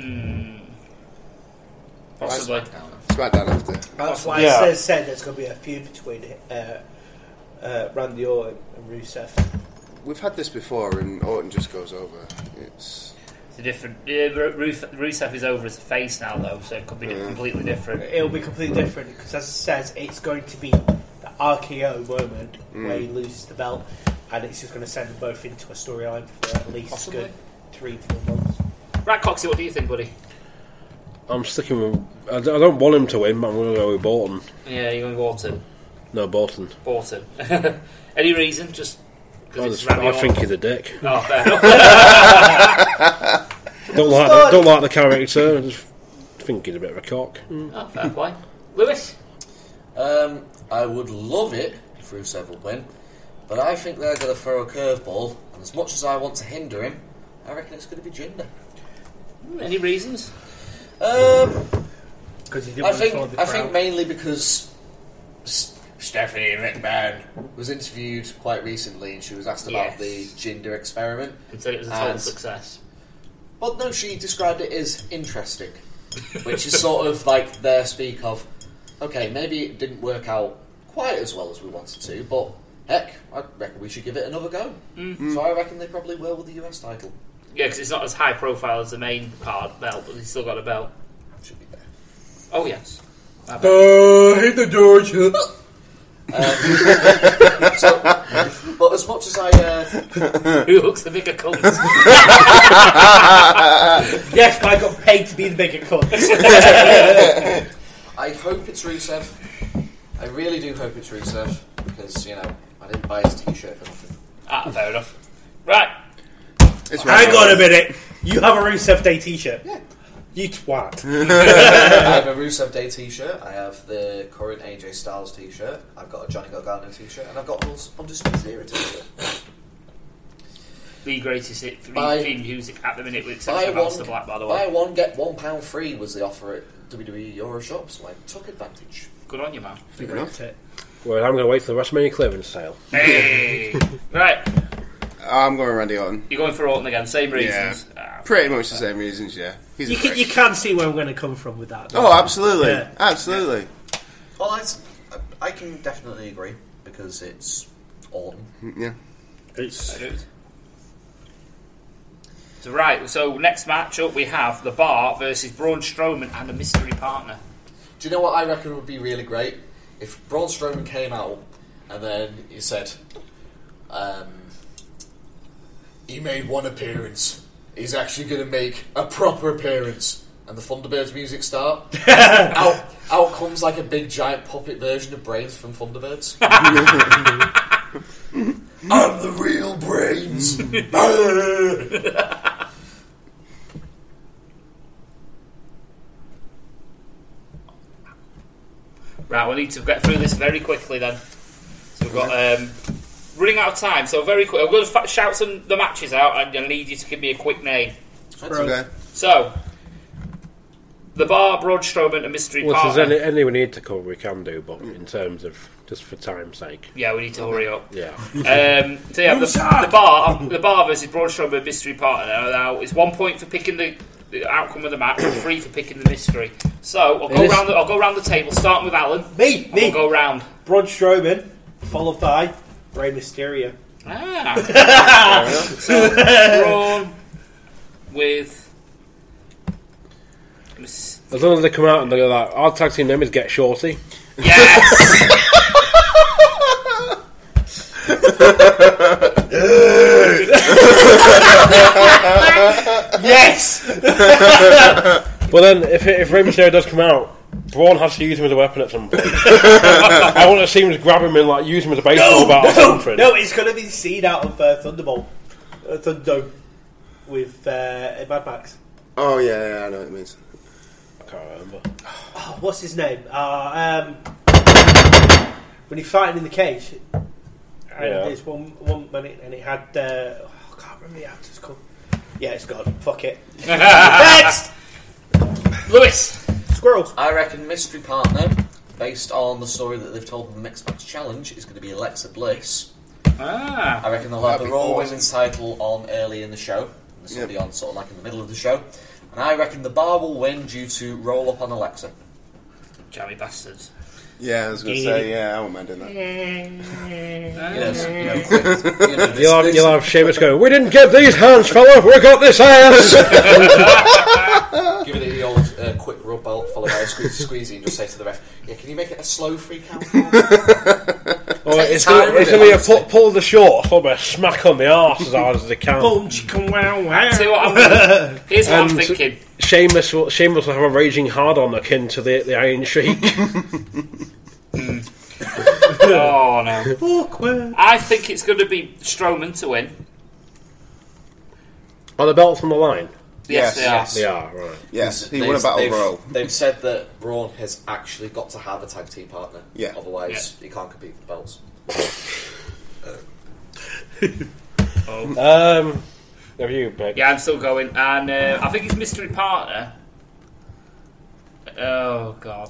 Possibly. SmackDown after. That's why Yeah. it says said there's going to be a feud between uh, uh, Randy Orton and Rusev. We've had this before, and Orton just goes over. It's It's a different. Yeah, Ru- Ruth- Rusev is over as a face now, though, so it could be completely different. It'll be completely different because, as it says, it's going to be the R K O moment where he loses the belt, and it's just going to send them both into a storyline for at least Possibly. good three, four months. Right, Coxie, what do you think, buddy? I'm sticking with. I don't I don't want him to win, but I'm going to go with Bolton. Yeah, you're going Orton. No, Bolton. Orton. Any reason? Just I, because it's just, Randy I Orton? think he's a dick. Oh, fair enough. Don't like the, don't like the character. I just think he's a bit of a cock. Oh, fair play. Lewis? Um, I would love it if Rusev would win, but I think they're going to throw a curveball, and as much as I want to hinder him, I reckon it's going to be Jinder. Any reasons? Um, Because he didn't I want to think follow the I think crowd. mainly because S- Stephanie McMahon was interviewed quite recently, and she was asked about Yes. the Jinder experiment. And so it was a total And- success. But no, she described it as interesting, which is sort of like their speak of, okay, maybe it didn't work out quite as well as we wanted to, but heck, I reckon we should give it another go. Mm. So I reckon they probably will with the U S title. Yeah, because it's not as high profile as the main part belt, but he's still got a belt. Should be there. Oh, yes. My bad. Uh, hit the door, shut. Um, so, but as much as I, uh, Who looks the bigger cunt? Yes, but I got paid to be the bigger cunt. I hope it's Rusev. I really do hope it's Rusev because you know I didn't buy his T-shirt for nothing. Ah, fair enough. Right. it's Hang on a minute. You have a Rusev Day T-shirt. Yeah. You twat. I have a Rusev Day T-shirt. I have the current A J Styles T-shirt. I've got a Johnny Gargano T-shirt, and I've got an Undisputed Era T-shirt. the greatest hit theme Buy- music at the minute, with Buy exception of Alistair one, Black, by the buy way. one get one pound free was the offer at W W E Euro shops. Like, took advantage. Good on you, man. Fair enough. Well, I'm going to wait for the WrestleMania clearance sale. Hey! Right, I'm going Randy Orton. you're going for Orton again, same reasons. Ah, Pretty much the same reasons, yeah. He's You a can, prick. you can see where I'm going to come from with that. Oh, absolutely. Yeah. Absolutely. Well, that's, I can definitely agree because it's Orton. Yeah. It's I do. So right, so next match up we have The Bar versus Braun Strowman and a mystery partner. Do you know what I reckon would be really great? If Braun Strowman came out and then he said, um, he made one appearance. He's actually going to make a proper appearance. And the Thunderbirds music start. out, out comes like a big giant puppet version of Brains from Thunderbirds. I'm the real Brains. Right, we need to get through this very quickly then. So we've got um, running out of time. So very quick, I'm going to fa- shout some the matches out, and I need you to give me a quick name. Okay. So, The Bar, Braun Strowman, a mystery well, if partner. there's any, any we need to cover, we can do, but in terms of just for time's sake. Yeah, we need to hurry up. Yeah. Um, so yeah, the, the bar, the bar versus Braun Strowman, mystery partner. Now it's one point for picking the, the outcome of the match, and three for picking the mystery. So I'll go It is- round. The, I'll go round the table, starting with Alan. Me, me. I'll go round. Braun Strowman, followed by Rey Mysterio. Ah. So Braun with. Mys- As long as they come out and they're like, our tag team name is Get Shorty. Yes. Yes! But then, if if Rey Mysterio does come out, Braun has to use him as a weapon at some point. I want to see him just grab him and like use him as a baseball No, bat or no, something. no, it's going to be the scene out of uh, Thunderbolt. Uh, Thunderdome with uh, Mad Max. Oh, yeah, yeah, I know what it means. I can't remember. Oh, what's his name? Uh, um, when he's fighting in the cage. And Yeah. there's one, one minute, and it had. Uh, oh, I can't remember the actor's called. Yeah, it's gone. Fuck it. Next! Lewis. Squirrels. I reckon mystery partner, based on the story that they've told in the Mixed Match Challenge, is going to be Alexa Bliss. Ah. I reckon they'll have That'd the be Raw awesome. Women's title on early in the show. There's somebody Yep. on sort of like in the middle of the show. And I reckon the bar will win due to roll up on Alexa. Jammy bastards. Yeah, I was going to say, yeah, I won't mind doing that. You know, so, you know, quick, you know, this, You'll have, this- you'll have Sheamus going, we didn't get these hands, fella, we got this ass! give it the old uh, quick rub out followed by a squeezy squeezy and just say to the ref, yeah, can you make it a slow free count? Or Take it's time going with it's it, to be a honestly. pull, pull the short, followed by a smack on the arse as hard as they can. Boom, chicken, wow, wow. Tell you what, I'm gonna, here's what I'm And- thinking. Sheamus will, Sheamus will have a raging hard-on akin to the, the Iron Sheik. Oh no. Awkward. I think it's going to be Strowman to win. Are the belts on the line? Yes, Yes, they are. yes. They are, right. Yes, he They've- won a battle they've, royal. They've said that Braun has actually got to have a tag team partner. Yeah. Otherwise, he can't compete for the belts. Um, have you picked? Yeah, I'm still going, and uh, I think it's mystery partner. Oh god,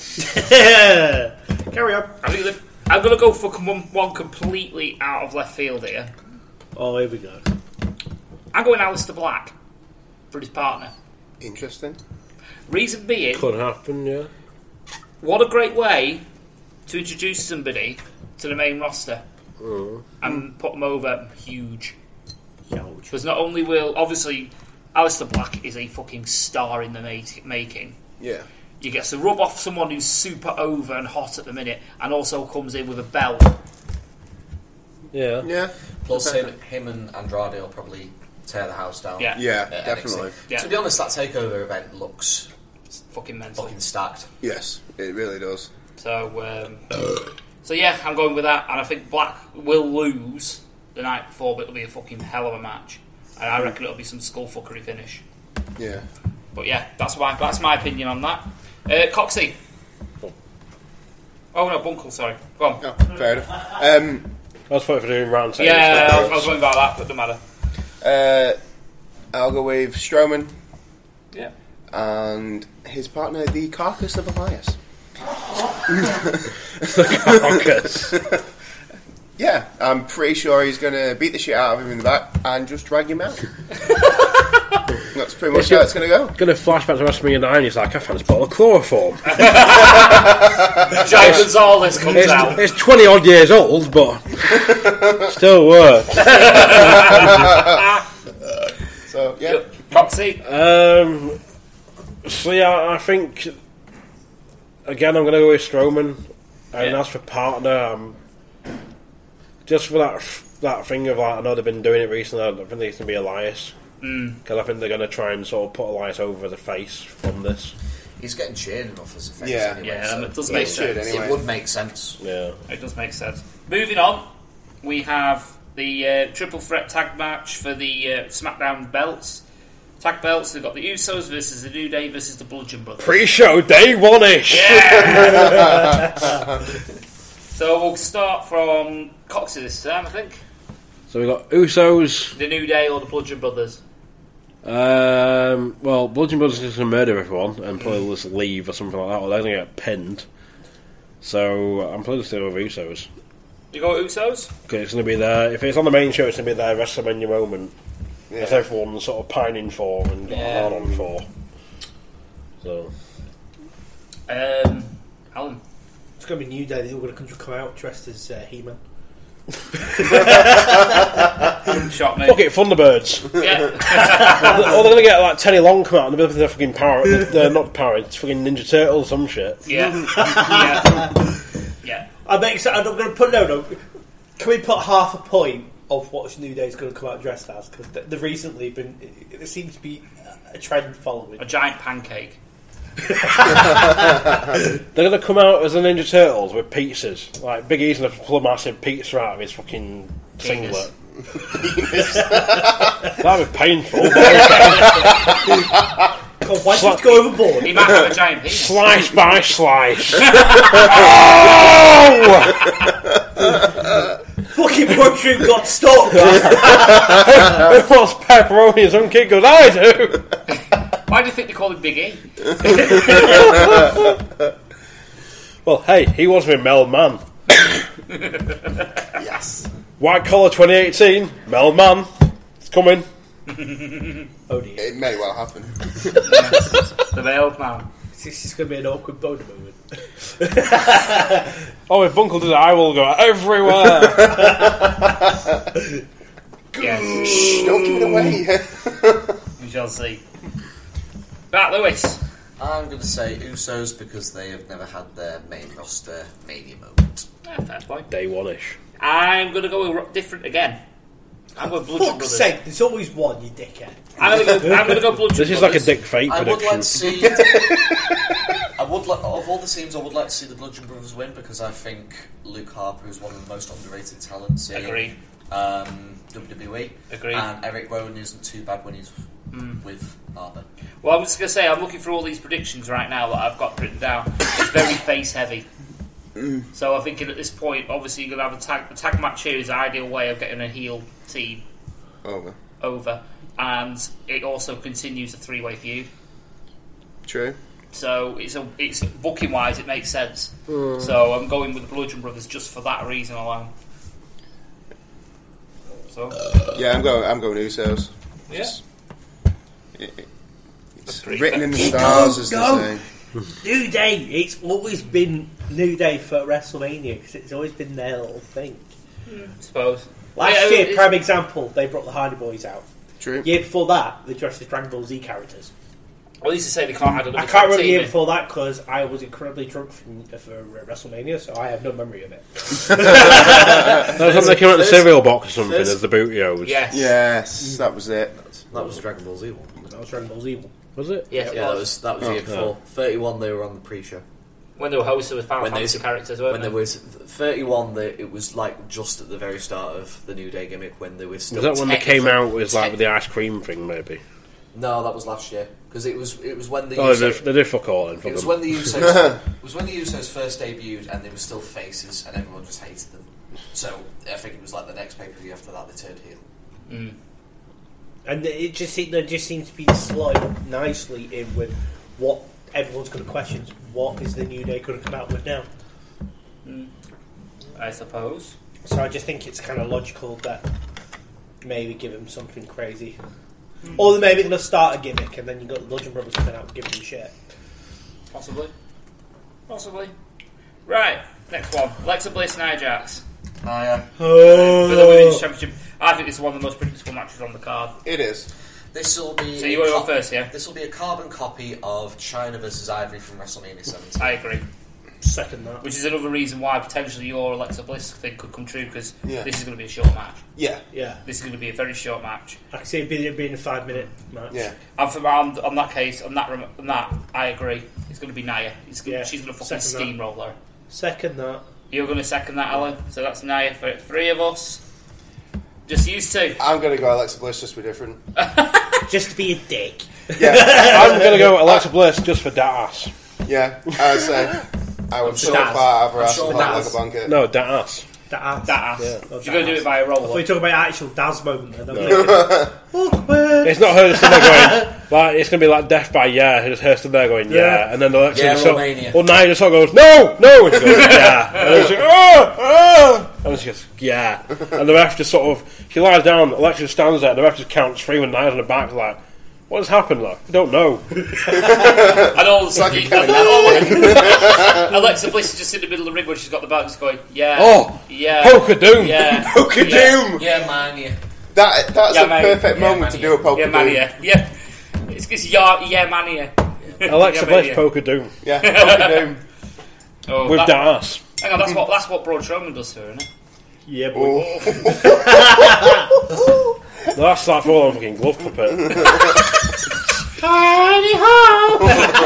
Carry on. I think that- I'm going to go for one, one completely out of left field here. Oh, here we go. I'm going Alistair Black for his partner. Interesting. Reason being, Could happen, yeah. what a great way to introduce somebody to the main roster and put them over huge. Huge. Because not only will, obviously, Alistair Black is a fucking star in the make- making. Yeah. You get to rub off someone who's super over and hot at the minute, and also comes in with a belt. Yeah. Yeah. Plus, Okay. him, him and Andrade will probably tear the house down. Yeah, Yeah, at definitely. N X T. Yeah. To be honest, that takeover event looks It's fucking mental. fucking stacked. Yes, it really does. So, um, so yeah, I'm going with that, and I think Black will lose the night before, but it'll be a fucking hell of a match, and I reckon it'll be some skullfuckery finish. Yeah. But yeah, that's my that's my opinion on that. Uh, Coxie. Oh no, Bunkle. Sorry. Go on. Oh, fair enough. Um, I was thought for doing round tables. Yeah, I was, I was going about that, but it doesn't matter. Uh, I'll go with Strowman Yeah. and his partner, the Carcass of Elias. Carcass. Yeah, I'm pretty sure he's going to beat the shit out of him in the back and just drag him out. That's pretty much how it's going to go. Gonna flashback to WrestleMania nine. He's like, I found this bottle of chloroform. Jay Gonzalez comes It's, out. it's twenty odd years old, but still works. So, yeah. Moxie. Um, so yeah, I think again I'm going to go with Strowman, and Yeah. as for partner, um, just for that that thing of like I know they've been doing it recently. I think it's going to be Elias because I think they're going to try and sort of put Elias over the face from this. He's getting cheered enough as a face Yeah. anyway. Yeah, so and it does He make should sense. anyway. it would make sense. Yeah, It does make sense. Moving on, we have the uh, triple threat tag match for the uh, SmackDown belts. Tag belts, they've got the Usos versus the New Day versus the Bludgeon Brothers. pre-show day one ish. Yeah! So we'll start from Coxie this time, I think. So we got Usos. The New Day or the Bludgeon Brothers. Um, well, Bludgeon Brothers is going to murder everyone and probably just leave or something like that, or they're going to get pinned. So I'm probably still with Usos. You go Usos? Because it's going to be their, if it's on the main show, it's going to be their WrestleMania moment. Yeah. That's everyone's sort of pining for and got Yeah. hard on for. So, Um, Alan. It's going to be New Day. They're all going to come, come out dressed as uh, He-Man. Shot me. fuck it, Thunderbirds. Yeah. Or they're going to get like Teddy Long come out and they're the fucking power, they're not power, it's fucking Ninja Turtles, some shit. Yeah. Yeah. Yeah. I'm excited. I'm going to put no, no. Can we put half a point of what New Day is going to come out dressed as? Because they've recently been. There seems to be a trend following. A giant pancake. They're going to come out as the Ninja Turtles with pizzas. Like Big E's going to pull a massive pizza out of his fucking singlet. That'd be painful. But okay. God, why did you have to go overboard? He might have a giant penis. Slice by slice. oh! Fucking Brooklyn got stuck. Who wants pepperoni? Some kid goes, I do. Why do you think they call him Big E? Well, hey, he was with Mel Man. Yes. White Collar twenty eighteen, Mel Man. It's coming. Oh dear. It may well happen. The veiled man. This is going to be an awkward boner moment. Oh, if Bunkle did it, I will go everywhere. Yes. Shh, don't give it away. We shall see. Right, Lewis. I'm going to say Usos because they have never had their main roster mania moment. Yeah, fair point. Day one-ish. I'm going to go with different again. I'm going Bludgeon Fuck's Brothers. sake, there's always one, you dickhead. I'm going to go. I'm going to go Bludgeon This is Brothers. like a Dick Fate I would prediction. like to see. I would like of all the teams. I would like to see the Bludgeon Brothers win because I think Luke Harper is one of the most underrated talents in Agreed. um, W W E. Agreed. And Eric Rowan isn't too bad when he's Mm. with Harper. Well, I'm just going to say, I'm looking for all these predictions right now that I've got written down. It's very face heavy. So I'm thinking at this point, obviously, you're going to have a tag, a tag match here is the ideal way of getting a heel team Over. over. And it also continues a three way feud. True. So it's a, it's booking wise, it makes sense. So I'm going with the Bludgeon Brothers just for that reason alone. So, Yeah, I'm going. I'm going Usos. yeah. It's pretty written in the fair. stars, as Go, they say. New Day. It's always been New Day for WrestleMania because it's always been their little thing. I suppose. Last Yeah, year, it's- prime example, they brought the Hardy Boys out. True. Year before that, they dressed as Dragon Ball Z characters. Well, at least to say they can't add another I can't remember the tag year team in. before that because I was incredibly drunk for, for uh, WrestleMania, so I have no memory of it. That was when they came out in the cereal box or something First- as the Bootios. Yes. Yes, that was it. That was Dragon Ball Z one. That was Dragon Ball Z. Was it? Yes, it Yeah, that was. was that was Oh, the year yeah. before. Thirty-one, they were on the pre-show. When they were hosted with Final When they- Fantasy characters, weren't When they? there was thirty-one, they, it was like just at the very start of the New Day gimmick when they were still. Was that when they came technically- out with like tech- with the ice cream thing, maybe? No, that was last year because it was it was when the Oh, Usos, they did, they did fuck all then. it Fuck was them. when the Usos it was when the Usos first debuted and they were still faces and everyone just hated them. So I think it was like the next pay per view after that they turned heel. Mm. And it just se- there just seems to be slotted nicely in with what everyone's going to question. What is the New Day going to come out with now? Mm. I suppose. So I just think it's kind of logical that maybe give him something crazy. Mm. Or they're maybe going to start a gimmick and then you've got the Bludgeon Brothers coming out and giving them shit. Possibly. Possibly. Right, next one. Alexa Bliss, Nia Jax. Nia. Oh. For the Women's Championship. I think it's one of the most predictable matches on the card. It is. This will be. So you want to go first, yeah? This will be a carbon copy of China versus Ivory from WrestleMania seventeen. I agree. Second that. Which is another reason why potentially your Alexa Bliss thing could come true, because Yeah. this is going to be a short match. Yeah. Yeah. This is going to be a very short match. I can see it being, being a five minute match. Yeah. And for on, on that case, on that, rem- on that, I agree. It's going to be Nia. It's gonna, Yeah, she's going to fucking second that. steamroll her. Second that. You're going to second that, Alan. So that's Nia for three of us. Just used to. I'm going to go Alexa Bliss just to be different. Just to be a dick. Yeah. I'm going to go Alexa Bliss just for that ass. Yeah. I would say I would so Daz. far have her I'm ass sure hot like Daz. a blanket. No, that ass. That ass. That ass. Yeah. Oh, You're going to do it by a I thought roller. you talking about actual Daz moment there. That was It's not her standing there going, like, it's going to be like Death by Yeah, it's her standing there going, yeah, Yeah. and then Alexa Yeah, just sort Romania. well, Nia just sort of goes, no, no, and she goes, yeah, and then she goes, oh, oh, and then she goes, yeah, and the ref just sort of, she lies down, Alexa just stands there, and the ref just counts three when Nia's on the back, like, what has happened, like? I don't know. And all of a sudden, like a you- cat Alexa Bliss is just in the middle of the ring where she's got the belt just going, yeah. Oh, yeah. Poker Doom. Yeah. Poker yeah. Doom! Yeah, Mania. That, that's Yeah, a mate. perfect Yeah, moment to mania. do a poker Yeah, Doom. mania. Yeah. It's because yeah, yeah, mania. Alexa Yeah, Bliss, mania. Poker Doom. Yeah, poker Doom. Oh, With that, that ass. hang on, that's what that's what Braun Strowman does to her, isn't it? Yeah, boy. Oh. No, that's like full on fucking glove puppet. Tiny ho!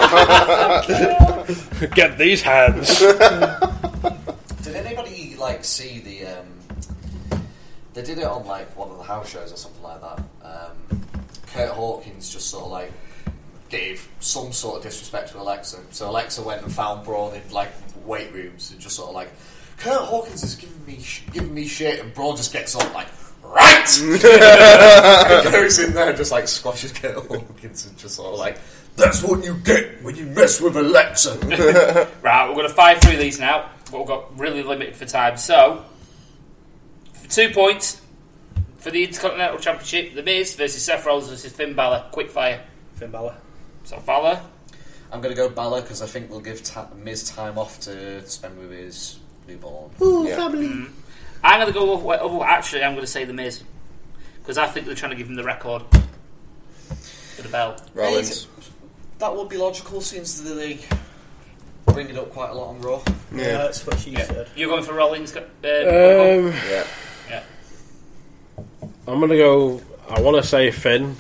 Get these hands. Did anybody like see the? Um, they did it on like one of the house shows or something like that. Um, Kurt Hawkins just sort of like gave some sort of disrespect to Alexa. So Alexa went and found Braun in like weight rooms and just sort of like, Kurt Hawkins is giving me sh- giving me shit, and Braun just gets up like, right, and goes in there and just like squashes Kurt Hawkins and just sort of like, that's what you get when you mess with Alexa. Right, we're going to fire through these now, but we've got really limited for time. So, for two points for the Intercontinental Championship, The Miz versus Seth Rollins versus Finn Balor. Quick fire. Finn Balor. So Balor. I'm going to go Balor because I think we'll give ta- Miz time off to spend with his newborn. Ooh, Yeah. family. I'm going to go. With, oh, actually, I'm going to say The Miz because I think they're trying to give him the record for the belt. Rollins. That would be logical since they bring it up quite a lot on Raw. Yeah, Yeah. that's what she Yeah. said. You're going for Rollins. Uh, Um, Yeah. yeah. I'm going to go, I want to say Finn.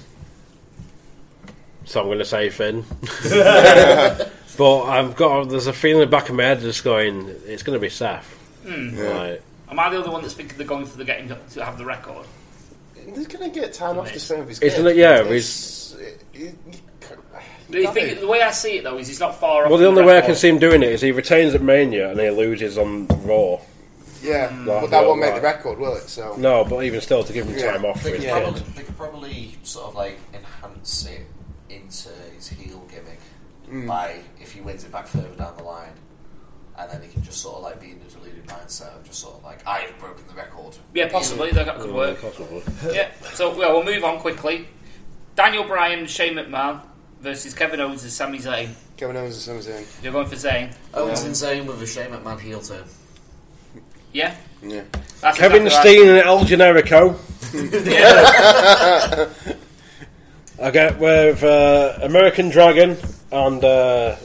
So I'm going to say Finn. But I've got, there's a feeling in the back of my head just going, it's going to be Seth. Hmm. Yeah. Like, Am I the other one that's thinking they're going for the getting to have the record? He's going to get time off to spend with his Isn't kids. it? Yeah, It's- it- it- The, Can't thing, be. the way I see it though is he's not far off. well, the from only way I record. can see him doing it is he retains at Mania and he loses on Raw. Yeah, Mm. but that won't make Right. the record, will it? So No, but even still, to give him Yeah. time off for They his could, Yeah. probably, kid. they could probably sort of like enhance it into his heel gimmick Mm. by if he wins it back further down the line, and then he can just sort of like be in the deluded mindset of just sort of like, I have broken the record. Yeah, possibly that could work. Possibly. Yeah. So well, we'll move on quickly. Daniel Bryan and Shane McMahon versus Kevin Owens and Sami Zayn. Kevin Owens and Sami Zayn. You're going for Zayn. Owens and Zayn with a Shane McMahon heel turn. Yeah. Yeah. That's Kevin exactly Steen and El Generico. Right. Yeah. I get with uh, American Dragon and uh,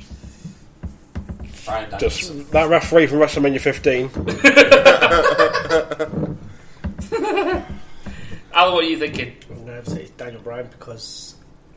Brian Danielson. just that referee from WrestleMania fifteen. Alan, what are you thinking? I'm going to say it's Daniel Bryan because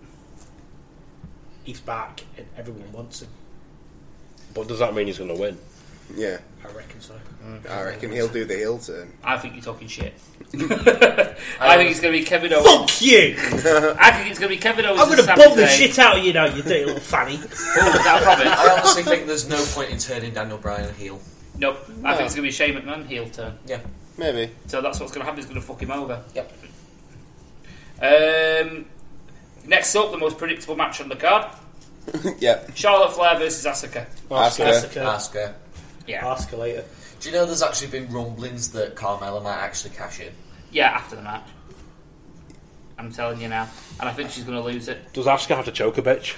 he's back and everyone wants him. But does that mean he's going to win? Yeah, I reckon so. I reckon he'll do the heel turn. I think you're talking shit. I think it's going to be Kevin Owens. Fuck you! I think it's going to be Kevin Owens. I'm going and to Sami bomb the Zayn. shit out of you now, you dirty little fanny. Oh, is that a promise? I honestly think there's no point in turning Daniel Bryan heel. Nope. I No. think it's going to be Shane McMahon heel turn. Yeah. Maybe. So that's what's going to happen. He's going to fuck him over. Yep. Um, next up, the most predictable match on the card: Yeah. Charlotte Flair versus Asuka. Asuka. Asuka. Asuka. Yeah, Asuka later. Do you know there's actually been rumblings that Carmella might actually cash in? yeah. After the match, I'm telling you now, and I think she's going to lose it. Does Asuka have to choke a bitch?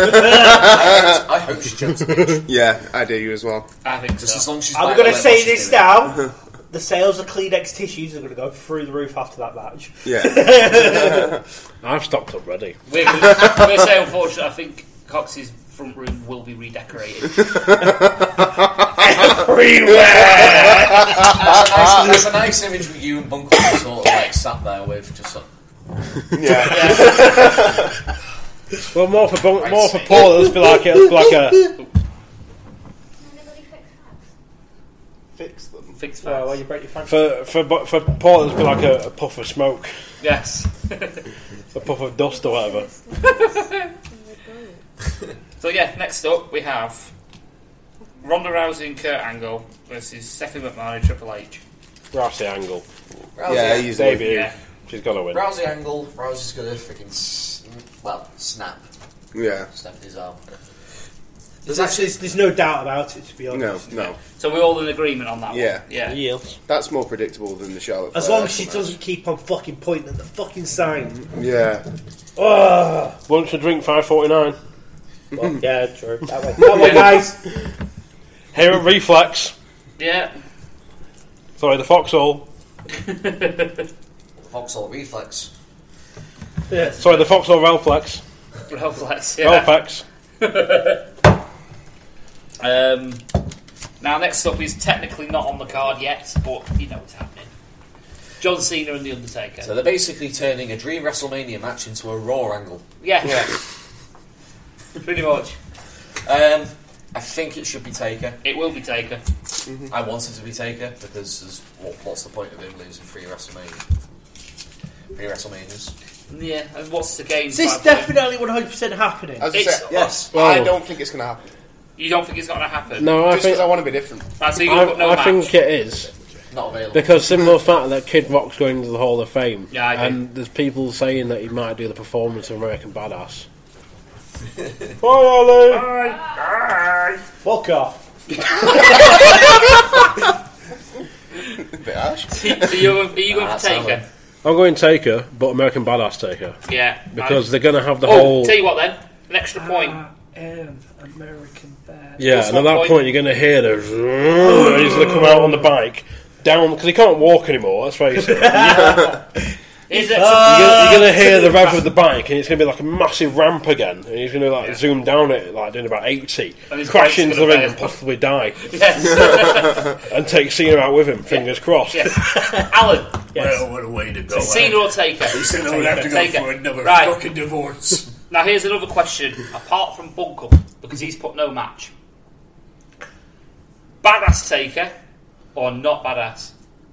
I hope she jumps a bitch. Yeah, I do you as well. I think Just so. as long as she's I'm back, going I'll to let say what she's this doing. now. The sales of Kleenex tissues are going to go through the roof after that match. Yeah. I've stocked up ready. We're going to say, unfortunately, I think Cox's front room will be redecorated. That's a, nice, that's a nice image with you and Buncle sort of like sat there with just sort of, Yeah. Well, more for Bun- I more for see. Paul. It'll be like it'll be like a Anybody fix facts? Fix them. Fix Well, facts. well, you break your fan. for for Bu- for Paul. It'll be like a, a puff of smoke, Yes. a puff of dust or whatever. So yeah, next up we have Ronda Rousey and Kurt Angle versus Stephanie McMahon and Triple H. Rousey Angle, Rousey, Yeah, Ang- easily. debut. Yeah. She's got to win. Rousey angle. Rousey's gonna freaking s- well snap Yeah. Stephanie's arm. There's, There's actually there's, there's no doubt about it, to be No, honest. no. So we're all in agreement on that Yeah. one. Yeah. Yes. That's more predictable than the Charlotte As Flair long as she match. doesn't keep on fucking pointing at the fucking sign. Yeah. Ugh. Lunch and drink five forty nine. Well, yeah, true. That way, that way guys. Here at Reflex. Yeah. Sorry, the Foxhole. Vauxhall Reflex. Yeah. Sorry, the Foxhole Relflex. Relflex, yeah. Relflex. Um, now, next up is technically not on the card yet, but you know what's happening. John Cena and The Undertaker. So they're basically turning a Dream WrestleMania match into a Raw angle. yeah. Yeah. Pretty much. Um, I think it should be Taker. It will be Taker. I want it to be Taker because there's, what, what's the point of him losing three WrestleMania? Three WrestleManias. Yeah, and what's the game? Is this by the way? definitely one hundred percent happening? As I It's- said, yes. I Well- don't think it's going to happen. You don't think it's going to happen? No, I Just think because I want to be different. Right, so you're going to put no I, I match. think it is. Not available. Because similar fact that Kid Rock's going to the Hall of Fame, Yeah, I agree. and there's people saying that he might do the performance of American Badass. Bye, Ali. Fuck off. A bit harsh. So you're, are you going Ah, for Taker? solid. I'm going Taker, but American Badass Taker Yeah. because right. they're going to have the Oh, whole. tell you what then. An extra point. I am American bad. Yeah, Plus and at one that point. point, you're going to hear the. And he's going to come out on the bike down because he can't walk anymore. Let's face it. Here's an You're extra gonna, you're gonna hear the rev of the bike, and it's gonna be like a massive ramp again, and he's gonna like Yeah. zoom down it, like doing about eighty, And his crash bike's into the gonna ring fail. and possibly die, Yes. and take Cena out with him. Fingers crossed. yes. Alan, Yes. Well, what a way to go. Cena or Taker? He said I would have to go Taker. for another Right. fucking divorce. Now here's another question, apart from Bunkle, because he's put no match. Badass Taker or not badass?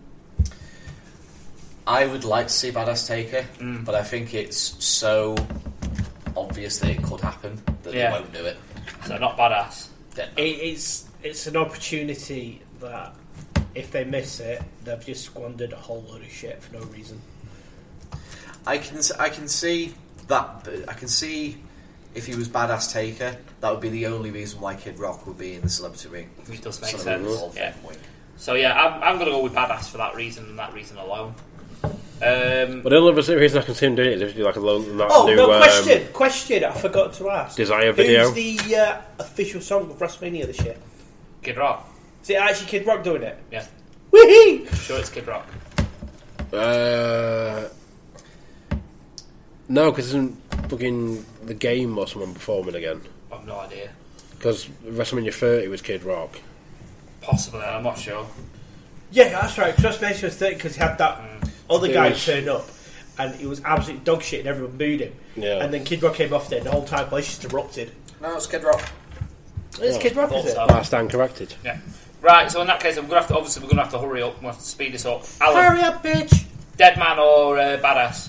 I would like to see Badass Taker, Mm. but I think it's so obvious that it could happen that Yeah. they won't do it. So not badass. Then- It, it's it's an opportunity that if they miss it, they've just squandered a whole load of shit for no reason. I can s- I can see that. but I can see if he was Badass Taker, that would be the only reason why Kid Rock would be in the celebrity ring. Which does make Celebrity sense. Hall of Yeah. Fame wing. So yeah, I'm, I'm going to go with badass for that reason and that reason alone. Um, But the only other reason I can see him doing it is if you do like a low, that Oh, new no, um, question, question, I forgot to ask. Desire video. Who's the uh, official song of WrestleMania this year? Kid Rock. Is it actually Kid Rock doing it? Yeah. Whee! Sure, it's Kid Rock. Uh, no, because isn't fucking the game or someone performing again? I've no idea. Because WrestleMania thirty was Kid Rock. Possibly, I'm not sure. Yeah, that's right. WrestleMania was thirty because he had that other It guy was- turn up and he was absolute dog shit and everyone booed him. Yeah. And then Kid Rock came off there and the whole time place just erupted. No, it's Kid Rock. It's Oh, Kid Rock, thought is it? so. I stand corrected. Yeah. Right, so in that case, I'm gonna have to. Obviously, we're gonna have to hurry up. We'll have to speed this up. Alan, Hurry up, bitch! Dead Man or uh, Badass?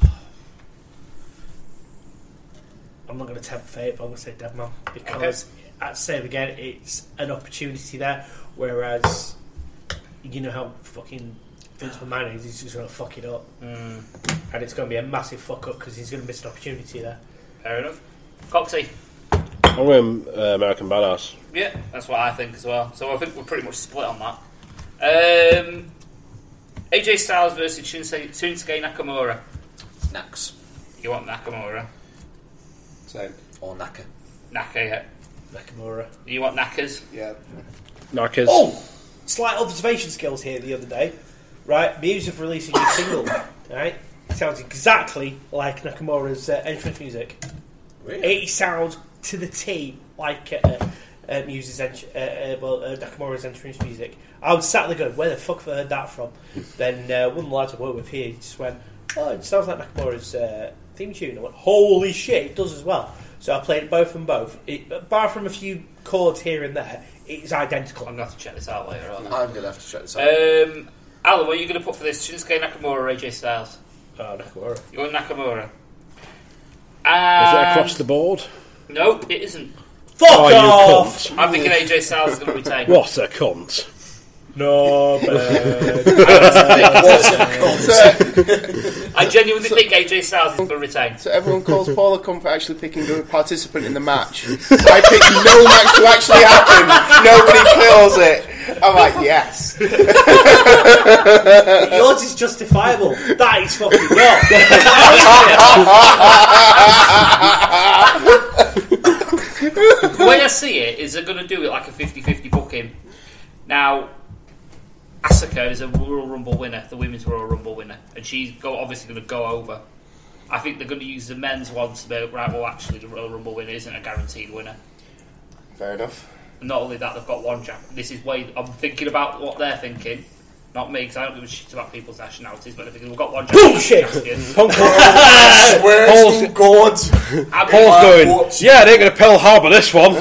I'm not going to tempt fate, but I'm going to say Dead Man because, I'd say it again, it's an opportunity there. Whereas, you know how fucking Vince McMahon is, he's just going to fuck it up. Mm. And it's going to be a massive fuck up because he's going to miss an opportunity there. Fair enough. Coxie. I'm going uh, American Badass. Yeah, that's what I think as well. So I think we're pretty much split on that. Um, A J Styles versus Shinsuke, Shinsuke Nakamura. Nax. You want Nakamura? Same. Or Naka. Naka, yeah. Nakamura. You want Nakas? Yeah. Knackers. Oh! Slight observation skills here the other day. Right, Muse have released a new single. Right? It sounds exactly like Nakamura's uh, entrance music. Really? It sounds to the T like uh, uh, Muse's ent- uh, uh, well, uh, Nakamura's entrance music. I was sat there going, where the fuck have I heard that from? Then uh, one of the lads I work with here just went, oh, it sounds like Nakamura's uh, theme tune. I went, holy shit, it does as well. So I played both and both. It, apart from a few chords here and there, it's identical. I'm going to have to check this out later on. I'm going to have to check this out. Um, Alan, what are you going to put for this? Shinsuke Nakamura or A J Styles? Oh, Nakamura. You want Nakamura? Is it across the board? No, it isn't. Fuck Oh, you off! cunt. I'm thinking A J Styles is going to retain. What a cunt. No, man. I genuinely think A J Styles is going to retain. So everyone calls Paul a cunt for actually picking a participant in the match. I picked no match to actually happen. Nobody kills it. I'm like, yes. Yours is justifiable. That is fucking not. The way I see it is they're going to do it like a fifty-fifty booking. Now, Asuka is a Royal Rumble winner, the Women's Royal Rumble winner, and she's go, obviously going to go over. I think they're going to use the men's one to be, right, well, actually, the Royal Rumble winner isn't a guaranteed winner. Fair enough. And not only that, they've got one Jap. This is way. I'm thinking about what they're thinking. Not me, because I don't give a shit about people's nationalities, but I think we've got one Bullshit! Japanese Punk Swear to God. I mean, Paul's going, watch- yeah, they're going to Pearl Harbor this one.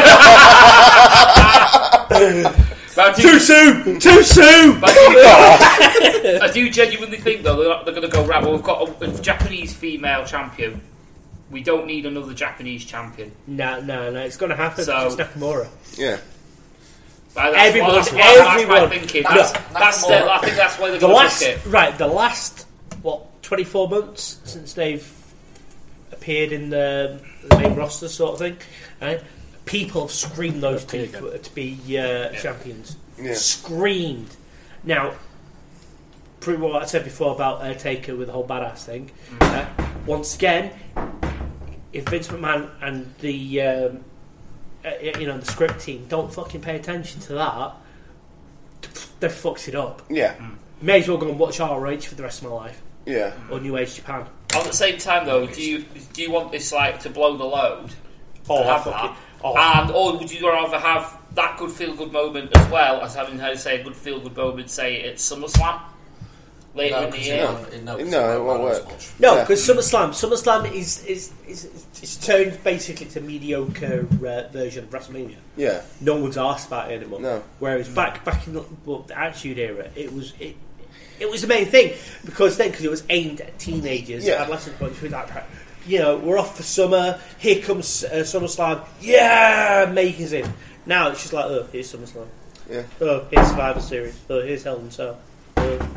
but I do- Too soon! Too soon! but I do, I do genuinely think, though, they're, they're going to go, right, well, we've got a, a Japanese female champion. We don't need another Japanese champion. No, no, no, it's going to happen. So- It's Nakamura. Yeah. But that's, Everyone- well, that's, why- that's my everyone- thinking. That's- That's, that's that's more- the, I think that's why they're The going to last, book it. right, the last, what, twenty-four months since they've appeared in the, the main roster sort of thing, right? People have screamed those two for, to be uh, champions. Yeah. Screamed. Now, pretty well what I said before about uh, Taker with the whole badass thing. Uh, once again, if Vince McMahon and the um, uh, you know the script team don't fucking pay attention to that, they fucks it up. Yeah. May as well go and watch R H for the rest of my life Yeah. or New Age Japan. At the same time, though, do you do you want this like to blow the load? Oh, to have fuck that? it. Oh. And or would you rather have that good feel good moment as well as having her say a good feel good moment, say at SummerSlam later No, in the 'cause year? it won't- it- no, 'cause No, it won't won't run as work. much. No, Yeah. because SummerSlam, SummerSlam is is, is is turned basically to a mediocre uh, version of WrestleMania. Yeah. No one's asked about it anymore. No. Whereas back back in the, well, the Attitude Era, it was it. It was the main thing because then because it was aimed at teenagers, Yeah. adolescent boys who like, you know, we're off for summer. Here comes uh, SummerSlam. Yeah, make us in. Now it's just like, oh, here's SummerSlam. Yeah. Oh, here's Survivor Series. Oh, here's Hell in a Cell. Oh.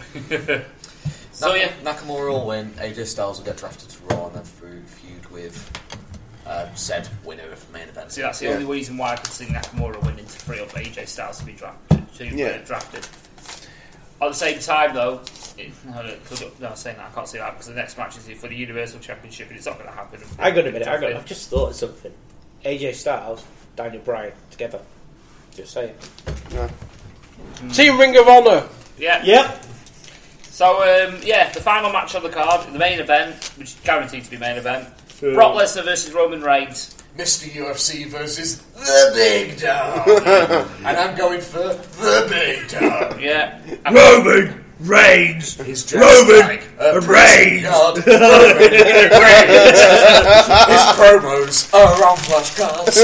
So Nak- yeah, Nakamura will win. A J Styles will get drafted to Raw and then through feud with uh, said winner of the main event. see that's the Yeah. only reason why I could see Nakamura winning to free up A J Styles to be drafted. To Yeah. uh, drafted. At the same time, though, it, no, no, no, I'm saying that I can't see that because the next match is for the Universal Championship and it's not going to happen. I got a minute. I got. I've just thought of something. A J Styles, Daniel Bryan together. Just saying. No. Team Ring of Honor. Yeah. Yep. So um, yeah, the final match on the card, the main event, which is guaranteed to be main event, Brock Lesnar versus Roman Reigns. Mister U F C versus the Big Dog. And I'm going for the Big Dog. Yeah. And Roman Reigns. He's dressed like a prison guard. Roman Reigns. His promos are on flashcards.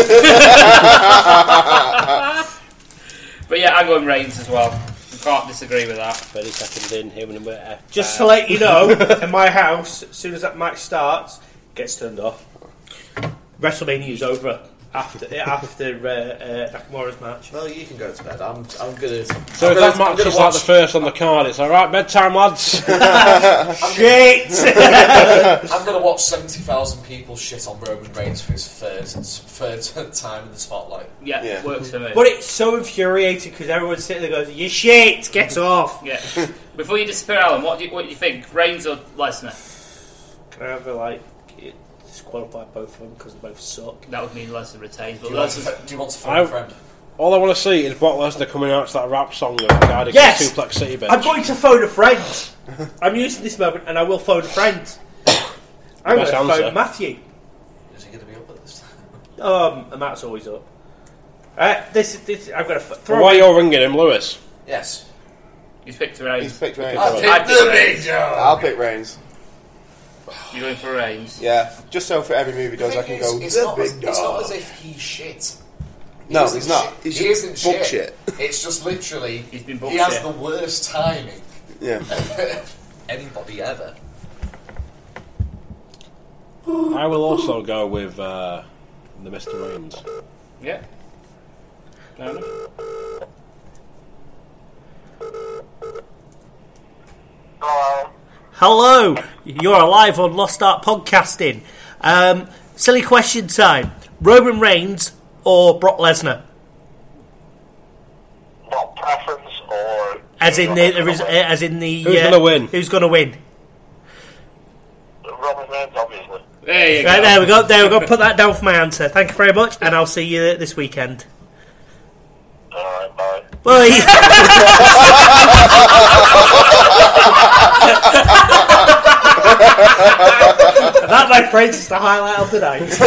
But yeah, I'm going Reigns as well. Can't disagree with that. thirty seconds in, him and a F. Just to let you know, in my house, as soon as that match starts, gets turned off. WrestleMania is over. after after uh, uh, Nakamura's match. Well, you can go to bed. I'm, I'm gonna. So I'm if gonna, that I'm match gonna is like watch. the first on the card, it's alright, bedtime, lads. Shit! I'm gonna watch seventy thousand people shit on Roman Reigns for his third third time in the spotlight. Yeah, Yeah. works for me. But it's so infuriating because everyone's sitting there going, "You shit, get off." Yeah. Before you disappear, Alan, what do you, what do you think? Reigns or Lesnar? Can I have a, like it, disqualify both of them because they both suck? That would mean Lesnar retains. But Do you, want to, Lesnar, do you want to phone I- a friend? All I want to see is Brock Lesnar coming out to that rap song of the guy that Yes! can suplex City bitch. I'm going to phone a friend. I'm using this moment, and I will phone a friend. I'm going Best to answer. phone Matthew. Is he going to be up at this time? Um, Matt's always up. Uh, this, this, I'm going to f- throw. Well, while you're ringing him, Lewis. Yes. he's picked He's Reigns. picked Reigns. I I'd picked pick the Reigns. big dog. I'll pick Reigns. You're going for Reigns. Yeah, just so for every movie he The does, I thing can is, go it's the not, big as, it's not dog. as if he's shit. He No, isn't he's not. shit. He's he just isn't book shit. shit. It's just literally He's been he has bullshit. the worst timing Yeah. of anybody ever. I will also go with uh, the Mister Reigns. Yeah. Fair enough. Hello, you're live on Lost Art Podcasting. Um, silly question time: Roman Reigns or Brock Lesnar? What preference or As in the, there is, uh, as in the Who's uh, gonna win? Who's going to win? Roman Reigns, obviously. There you Right, go. there we go. There we go. Put that down for my answer. Thank you very much, and I'll see you this weekend. Alright, bye. Bye. That, my friends, is the highlight of the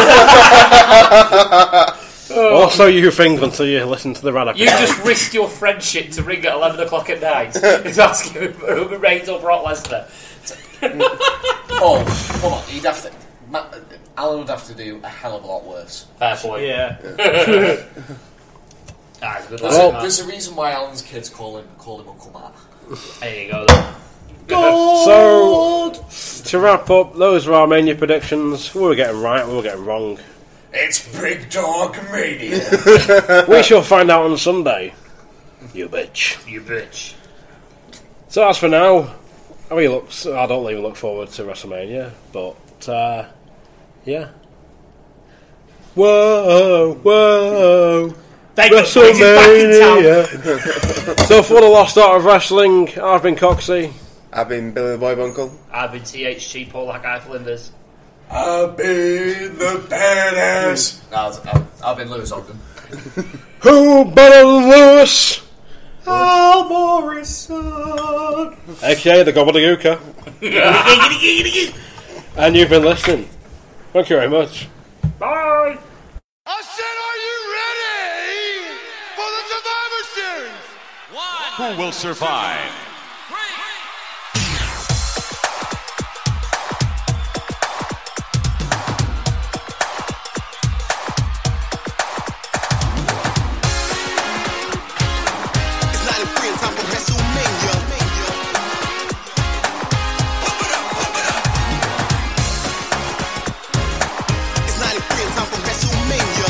night. Also, you think until you listen to the Radical. You just risked your friendship to ring at eleven o'clock at night. He's asking if Roman Reigns or Brock Lesnar. Oh, come on, he'd have to. Ma- Alan would have to do a hell of a lot worse. Fair point. Yeah. Ah, it's a good There's, luck, a, man. there's a reason why Alan's kids call him call him Uncle Matt. There you go. Then. So, to wrap up, those were our mania predictions. We were getting right, we were getting wrong. It's Big Dog Mania. We shall find out on Sunday. You bitch. You bitch. So as for now, I really look. I don't even look forward to WrestleMania, but uh, yeah. Whoa, whoa, Thank God, Boyd is back in town. WrestleMania. So for the Lost Art of Wrestling, I've been Coxie. I've been Billy the Boy Bunkle. I've been T H G Paul like Guy Flinders. I've been the badass. No, I've, I've, I've been Lewis Ogden. Who better than Lewis? Al Morrison. A K A the Gobbledygooker. And you've been listening. Thank you very much. Bye. I said, are you ready for the Survivor Series? Who will survive? It's not a free time for WrestleMania. Pump it up, pump it up. It's not a free time for WrestleMania.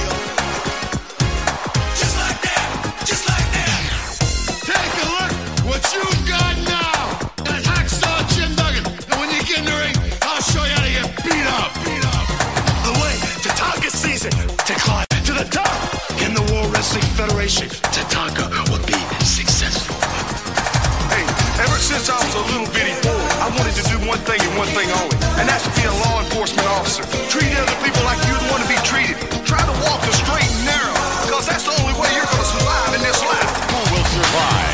Just like that, just like that. Take a look what you've got now. That hacksaw Jim Duggan. And when you get in the ring, I'll show you how to get beat up. Beat up. The way Tatanka sees it, to climb to the top in the World Wrestling Federation, Tatanka will be successful. Hey, ever since I was a little bitty boy, I wanted to do one thing and one thing only, and that's to be a law enforcement officer. Treat other people like you'd want to be treated. Try to walk the straight and narrow, because that's the only way you're going to survive in this life. Who will survive?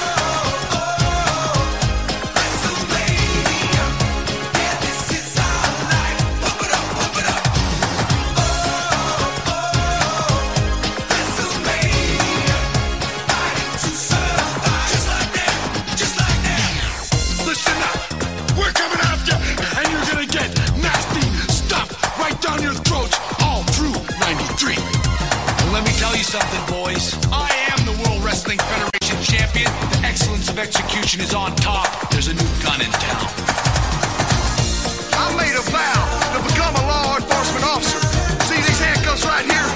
Listen up. We're coming after you, and you're gonna get nasty stuff right down your throats all through ninety-three. Well, let me tell you something, boys. I am the World Wrestling Federation champion. The excellence of execution is on top. There's a new gun in town. I made a vow to become a law enforcement officer. See these handcuffs right here?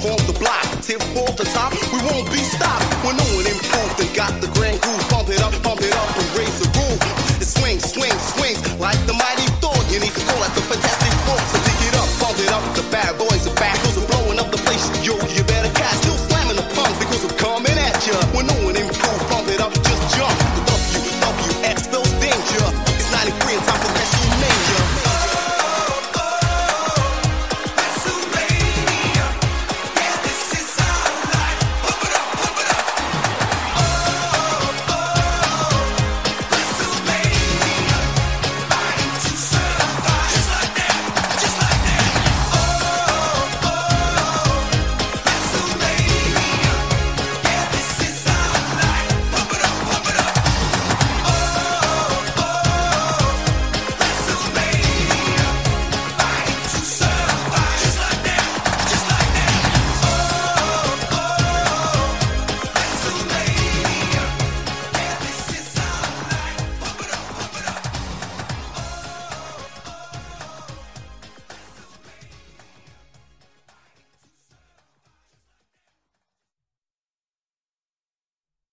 hold the block. Tip off the top, we won't be stopped. When no one improved and got the